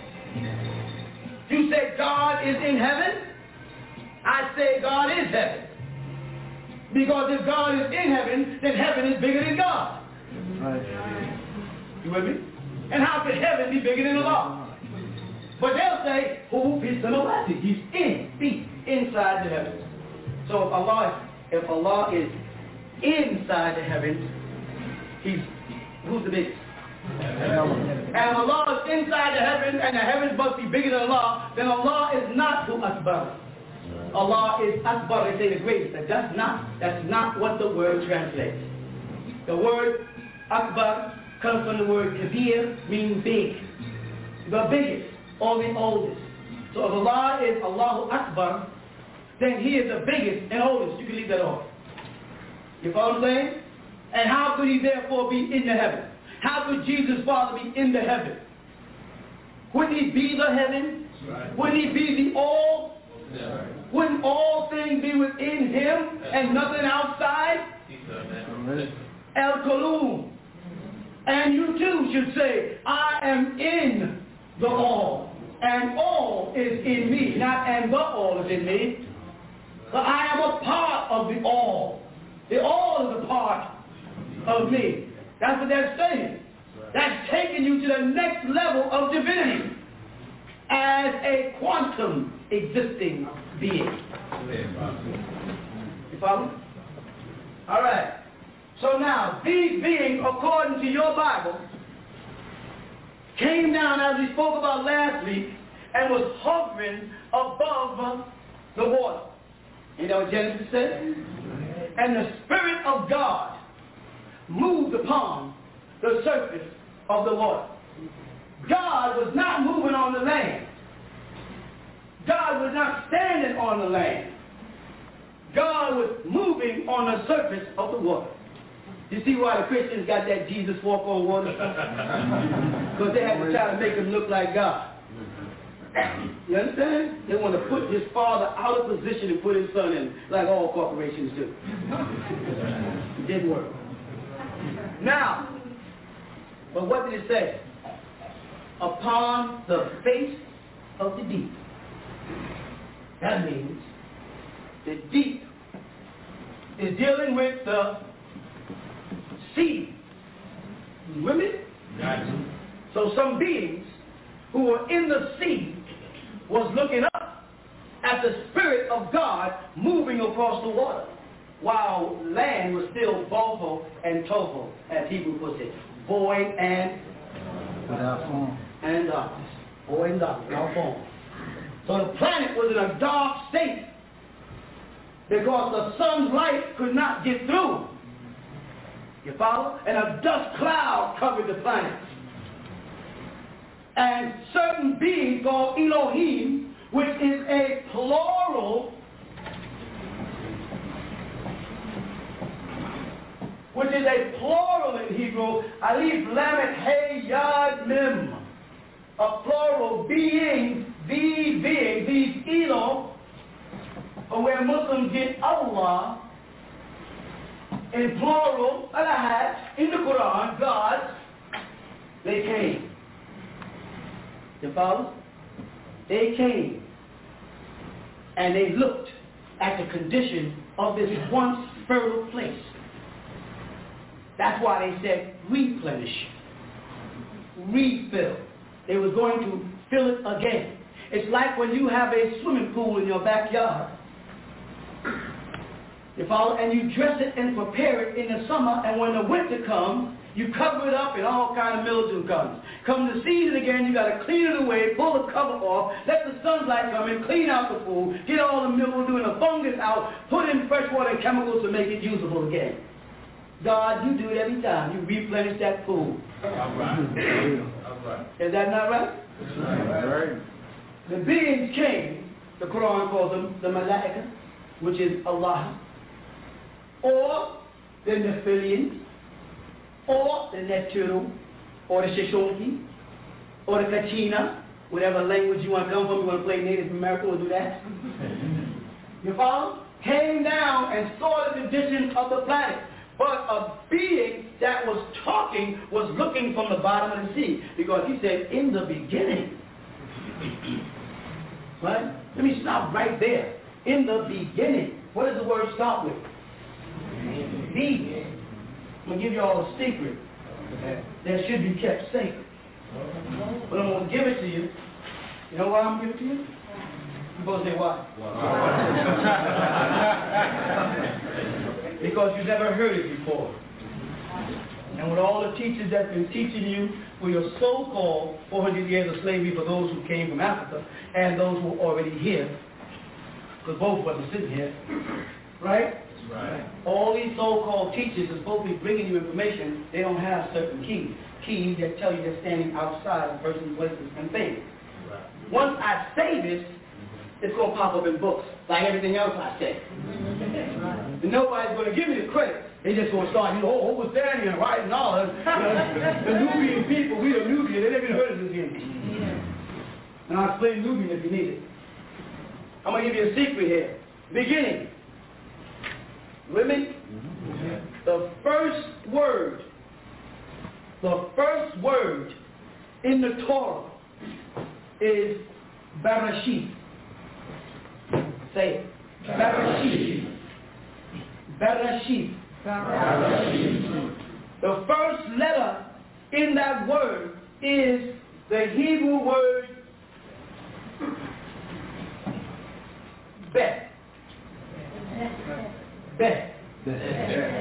You say God is in heaven? I say God is heaven. Because if God is in heaven, then heaven is bigger than God. You with me? And how could heaven be bigger than Allah? But they'll say, who is the Nawati? He's in, be inside the heavens. So if Allah, if Allah is inside the heavens, he's, who's the biggest? And Allah is inside the heavens, and the heavens must be bigger than Allah, then Allah is not Hu Akbar. Allah is Akbar, they say the greatest. That's not, that's not what the word translates. The word Akbar comes from the word Kabir, meaning big. The biggest, or the oldest. So if Allah is Allahu Akbar, then he is the biggest and oldest. You can leave that off. You follow what I'm saying? And how could he therefore be in the heaven? How could Jesus' Father be in the heaven? Wouldn't he be the heaven? Right. Wouldn't he be the all? Yeah. Wouldn't all things be within him and nothing outside? El Kalum. And you too should say, I am in the all. And all is in me. Not and the all is in me. But I am a part of the all. The all is a part of me. That's what they're saying. That's taking you to the next level of divinity as a quantum existing being. You follow? All right. So now, these beings, according to your Bible, came down, as we spoke about last week, and was hovering above the water. You know what Genesis said? And the Spirit of God moved upon the surface of the water. God was not moving on the land. God was not standing on the land. God was moving on the surface of the water. You see why the Christians got that Jesus walk on water? Because they had to try to make him look like God. You understand? They want to put his father out of position and put his son in, like all corporations do. It didn't work. Now, but what did it say? Upon the face of the deep. That means the deep is dealing with the sea. You with me? Gotcha. So some beings who were in the sea was looking up at the Spirit of God moving across the water, while land was still boho and toho, as Hebrew puts it, void and without form and darkness, void and darkness, without form. So the planet was in a dark state because the sun's light could not get through. You follow? And a dust cloud covered the planet. And certain beings called Elohim, which is a plural, which is a plural in Hebrew, Alif, Lamed, Hey, Yad, Mim. A plural being, the being, these Elo, or where Muslims get Allah, in plural, Alahad, in the Quran, gods, they came. You follow? They came and they looked at the condition of this once fertile place. That's why they said replenish, refill. They were going to fill it again. It's like when you have a swimming pool in your backyard. You follow? And you dress it and prepare it in the summer, and when the winter comes, you cover it up and all kind of mildew comes. Come the season again, you got to clean it away, pull the cover off, let the sunlight come in, clean out the pool, get all the mildew and the fungus out, put in fresh water and chemicals to make it usable again. God, you do it every time. You replenish that pool. All right. All right. Is that not right? That's right. The beings came, the Quran calls them the Malaika, which is Allah, or the Nephilians, or the Neptune, or the Shishonki, or the Kachina, whatever language you want to come from. You want to play Native American, we'll do that. You follow? Came down and saw the condition of the planet. But a being that was talking was looking from the bottom of the sea, because he said, in the beginning. Right? Let me stop right there. In the beginning. What does the word start with? The. I'm going to give you all a secret that should be kept sacred. But I'm going to give it to you. You know why I'm giving it to you? You're supposed to say why? Because you never heard it before. And with all the teachers that have been teaching you for your so-called four hundred years of slavery for those who came from Africa and those who are already here, because both of us are sitting here, right? Right. All these so-called teachers are supposed to be bringing you information. They don't have certain keys. Keys that tell you they're standing outside of persons, places, and things. Right. Once I say this, it's going to pop up in books, like everything else I say. Right. And nobody's going to give me the credit. They just going to start, you know, oh, what's that here, right? And all that. You know, the Nubian people, we are Nubian. They never even heard of this here. Yeah. And I'll explain Nubian if you need it. I'm going to give you a secret here. Beginning. With me? Mm-hmm. The first word, the first word in the Torah is Bereshit. Say it. Bereshit. Bereshit. Bereshit. The first letter in that word is the Hebrew word Bet. Bet.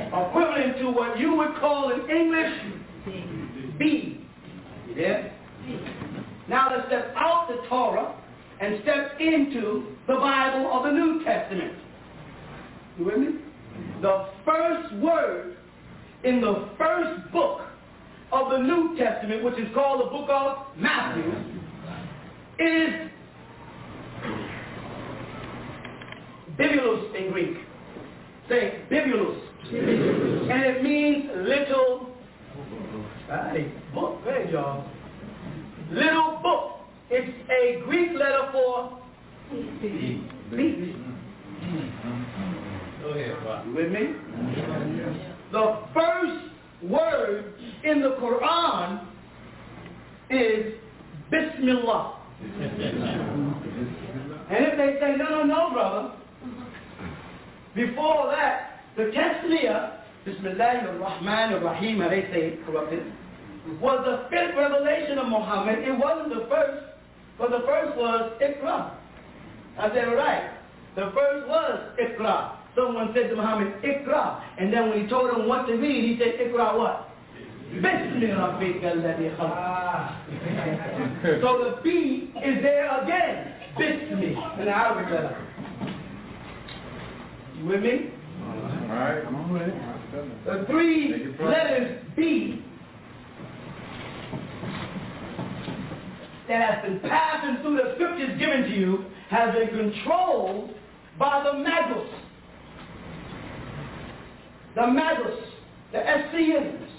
Equivalent to what you would call in English B. Yeah? the Torah and stepped into the Bible of the New Testament. You with me? The first word in the first book of the New Testament, which is called the book of Matthew, is Bibulus in Greek. Say Bibulus. Bibulus. And it means little hey, book. Hey, y'all. Little book. It's a Greek letter for B. B. Go ahead, Bob. You with me? The first word in the Quran is Bismillah. And if they say, no, no, no, brother, before that, the Tasmiyah, Bismillahir Rahmanir Rahim, how they say it corrupted, was the fifth revelation of Muhammad. It wasn't the first, but the first was Iqra. I said, right. The first was Iqra. Someone said to Muhammad, Iqra. And then when he told him what to read, he said, Iqra what? Bismillah. So the B is there again. Bismillah. In the Arabic letter. You with me? All right. I'm with it. The three letters B that has been passing through the scriptures given to you has been controlled by the Magus. The Magus, the Essenes.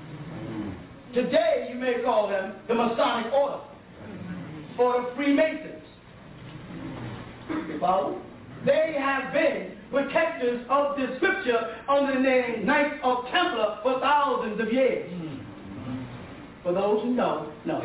Today you may call them the Masonic Order or the Freemasons. Follow? They have been protectors of the scripture under the name Knights of Templar for thousands of years. For those who know, know.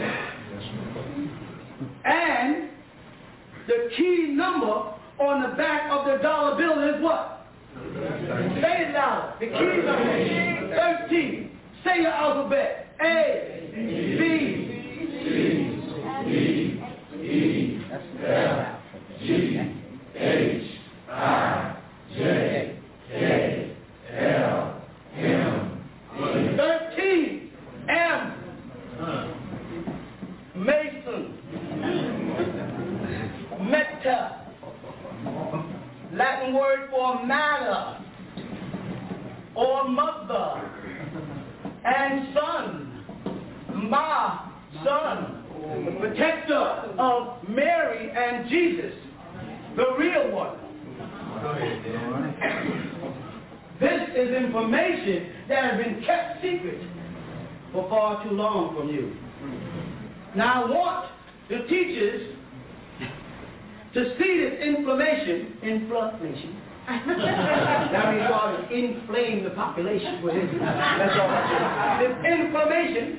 And the key number on the back of the dollar bill is what? Say it loud. The key number, thirteen. Say your alphabet. A, B, C, D, E, F, G, H, I, J, K, L, M, N. thirteen. M. Mason. Meta. Latin word for mother or mother and son. Ma, son. The protector of Mary and Jesus. The real one. This is information that has been kept secret for far too long from you. Now I want the teachers to see this inflammation, inflammation. That means God is inflame the population with it. That's all. This inflammation.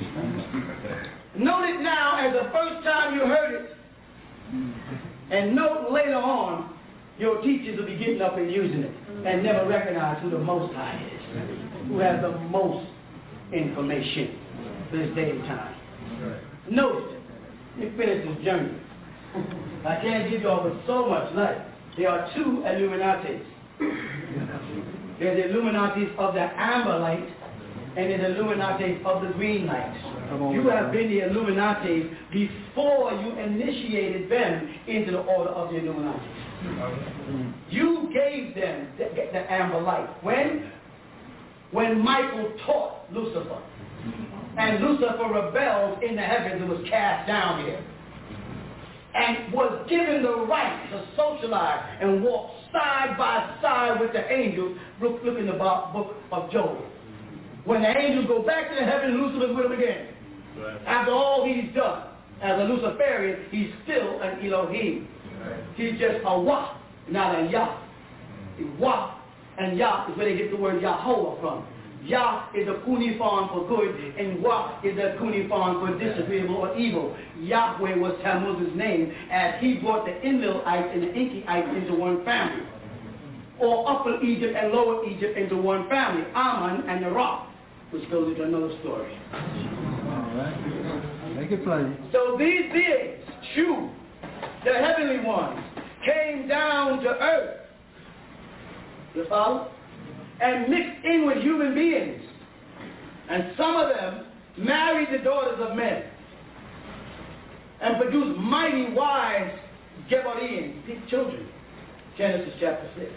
Note it now as the first time you heard it, and note later on your teachers will be getting up and using it and never recognize who the Most High is, who has the most information this day and time. Notice it. Let me finish this journey. I can't give you all but so much light. There are two Illuminatis. There's the Illuminatis of the amber light and there's the Illuminatis of the green light. You have been the Illuminati before you initiated them into the order of the Illuminati. You gave them the, the amber light. When? When Michael taught Lucifer. And Lucifer rebelled in the heavens and was cast down here. And was given the right to socialize and walk side by side with the angels. Look, look in the book of Job. When the angels go back to the heaven, Lucifer's with them again. Right. After all he's done, as a Luciferian, he's still an Elohim. Right. He's just a Wah, not a Yah. Wah and Yah is where they get the word Yahweh from. Yah is a cuneiform for good, and Wah is a cuneiform for disagreeable or evil. Yahweh was Tammuz's name, as he brought the Enlilites and the Inkyites into one family, or Upper Egypt and Lower Egypt into one family, Ammon and the Rock, which goes into another story. All right. Make it plain. So these beings, Shu, the heavenly ones, came down to earth. You follow? And mixed in with human beings. And some of them married the daughters of men. and produce mighty wise Gebarim, his children. Genesis chapter six.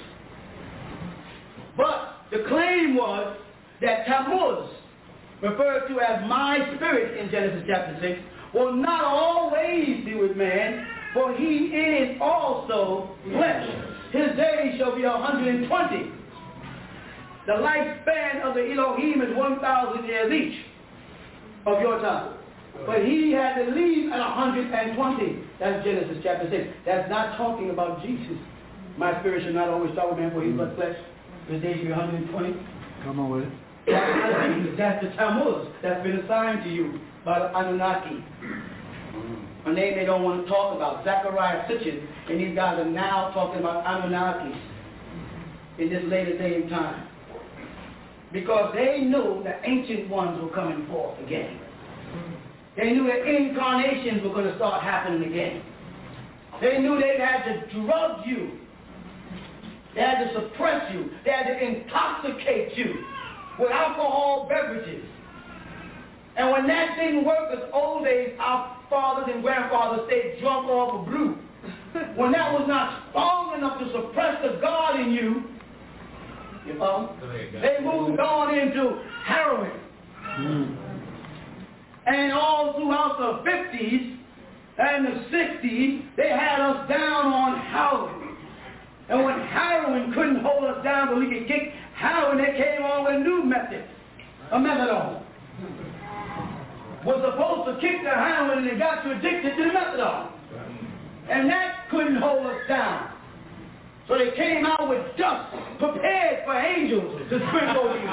But the claim was that Tammuz, referred to as my spirit in Genesis chapter six, will not always be with man, for he is also flesh. His days shall be a hundred and twenty. The lifespan of the Elohim is one thousand years each of your time. But he had to leave at one hundred and twenty. That's Genesis chapter six. That's not talking about Jesus. My spirit shall not always talk with man, for he is but flesh. His days shall be one hundred and twenty. Come on with it. That's not Jesus. That's the Tammuz that's been assigned to you by the Anunnaki. A name they don't want to talk about. Zechariah Sitchin, and these guys are now talking about Anunnakis in this later day and time. Because they knew the ancient ones were coming forth again. They knew that incarnations were going to start happening again. They knew they had to drug you. They had to suppress you. They had to intoxicate you with alcohol beverages. And when that didn't work, as old days, our fathers and grandfathers stayed drunk off a brew. When that was not strong enough to suppress the God in you, you know, they moved on into heroin. Mm. And all throughout the fifties and the sixties, they had us down on heroin. And when heroin couldn't hold us down so we could kick heroin, they came on with a new method, a methadone. Was supposed to kick the heroin and they got you addicted to the methadone. And that couldn't hold us down. So they came out with dust prepared for angels to sprinkle over you.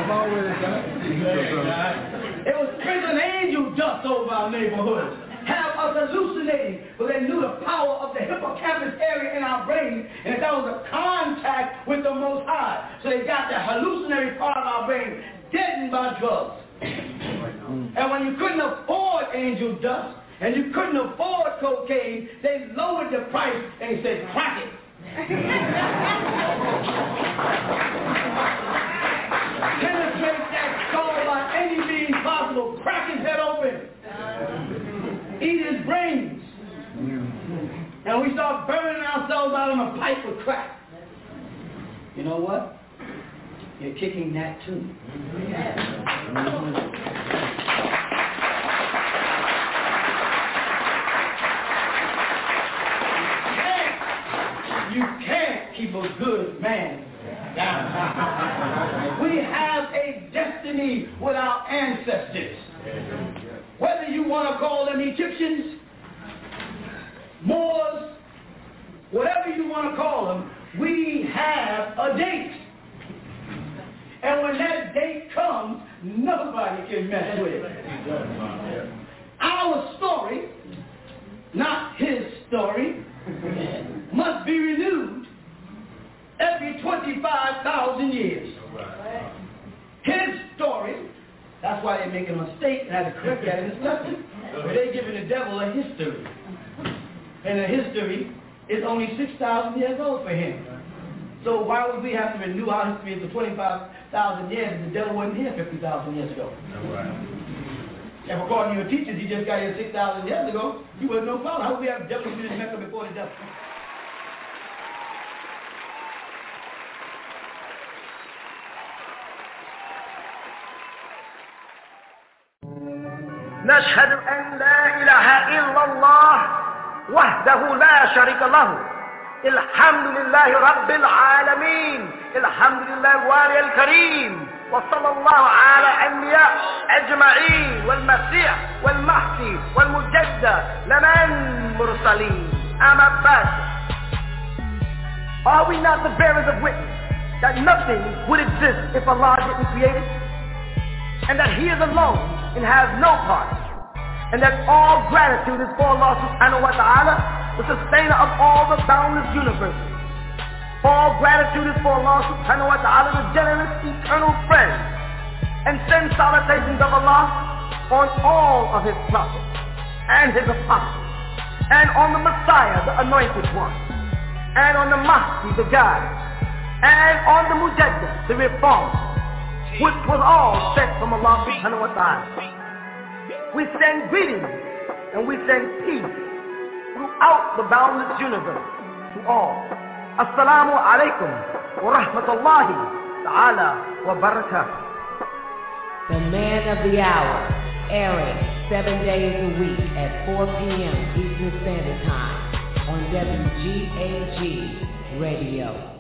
It was sprinkling angel dust over our neighborhoods. Have us hallucinating, but they knew the power of the hippocampus area in our brain, and that was a contact with the Most High. So they got the hallucinatory part of our brain deadened by drugs. And when you couldn't afford angel dust, and you couldn't afford cocaine, they lowered the price and said, crack it. Penetrate that skull by any means possible. Crack his head open. Eat his brains. And we start burning ourselves out on a pipe with crack. You know what? You're kicking that too. You can't keep a good man down. We have a destiny with our ancestors. Whether you want to call them Egyptians, Moors, whatever you want to call them, we have a date. And when that date comes, nobody can mess with it. Our story, not his story, must be renewed every twenty-five thousand years. His story, that's why they make a mistake and have to correct that in this lesson. They're giving the devil a history. And the history is only six thousand years old for him. So why would we have to renew our history for twenty-five thousand years if the devil wasn't here fifty thousand years ago? If according to your teachers, he just got here six thousand years ago, he wasn't no problem. How would we have the devil do this method before the devil? نشهد أن لا إله إلا الله وحده لا شريك له الحمد لله رب العالمين الحمد لله الوالي الكريم وصلى الله على الأنبياء أجمعين والمسيح والمهدي والمجدد لمن مرسلين أما بعد. Are we not the bearers of witness that nothing would exist if Allah didn't create it? And that He is alone and has no part, and that all gratitude is for Allah subhanahu wa ta'ala, the sustainer of all the boundless universes. All gratitude is for Allah subhanahu wa ta'ala, the generous eternal friend, and send salutations of Allah on all of His prophets and His apostles, and on the Messiah, the anointed one, and on the Mahdi, the guide, and on the Mujaddid, the reformer, which was all sent from Allah subhanahu wa ta'ala. We send greetings and we send peace throughout the boundless universe to all. Assalamu alaikum wa rahmatullahi ta'ala wa barakatuh. The Man of the Hour, airing seven days a week at four p.m. Eastern Standard Time on W G A G Radio.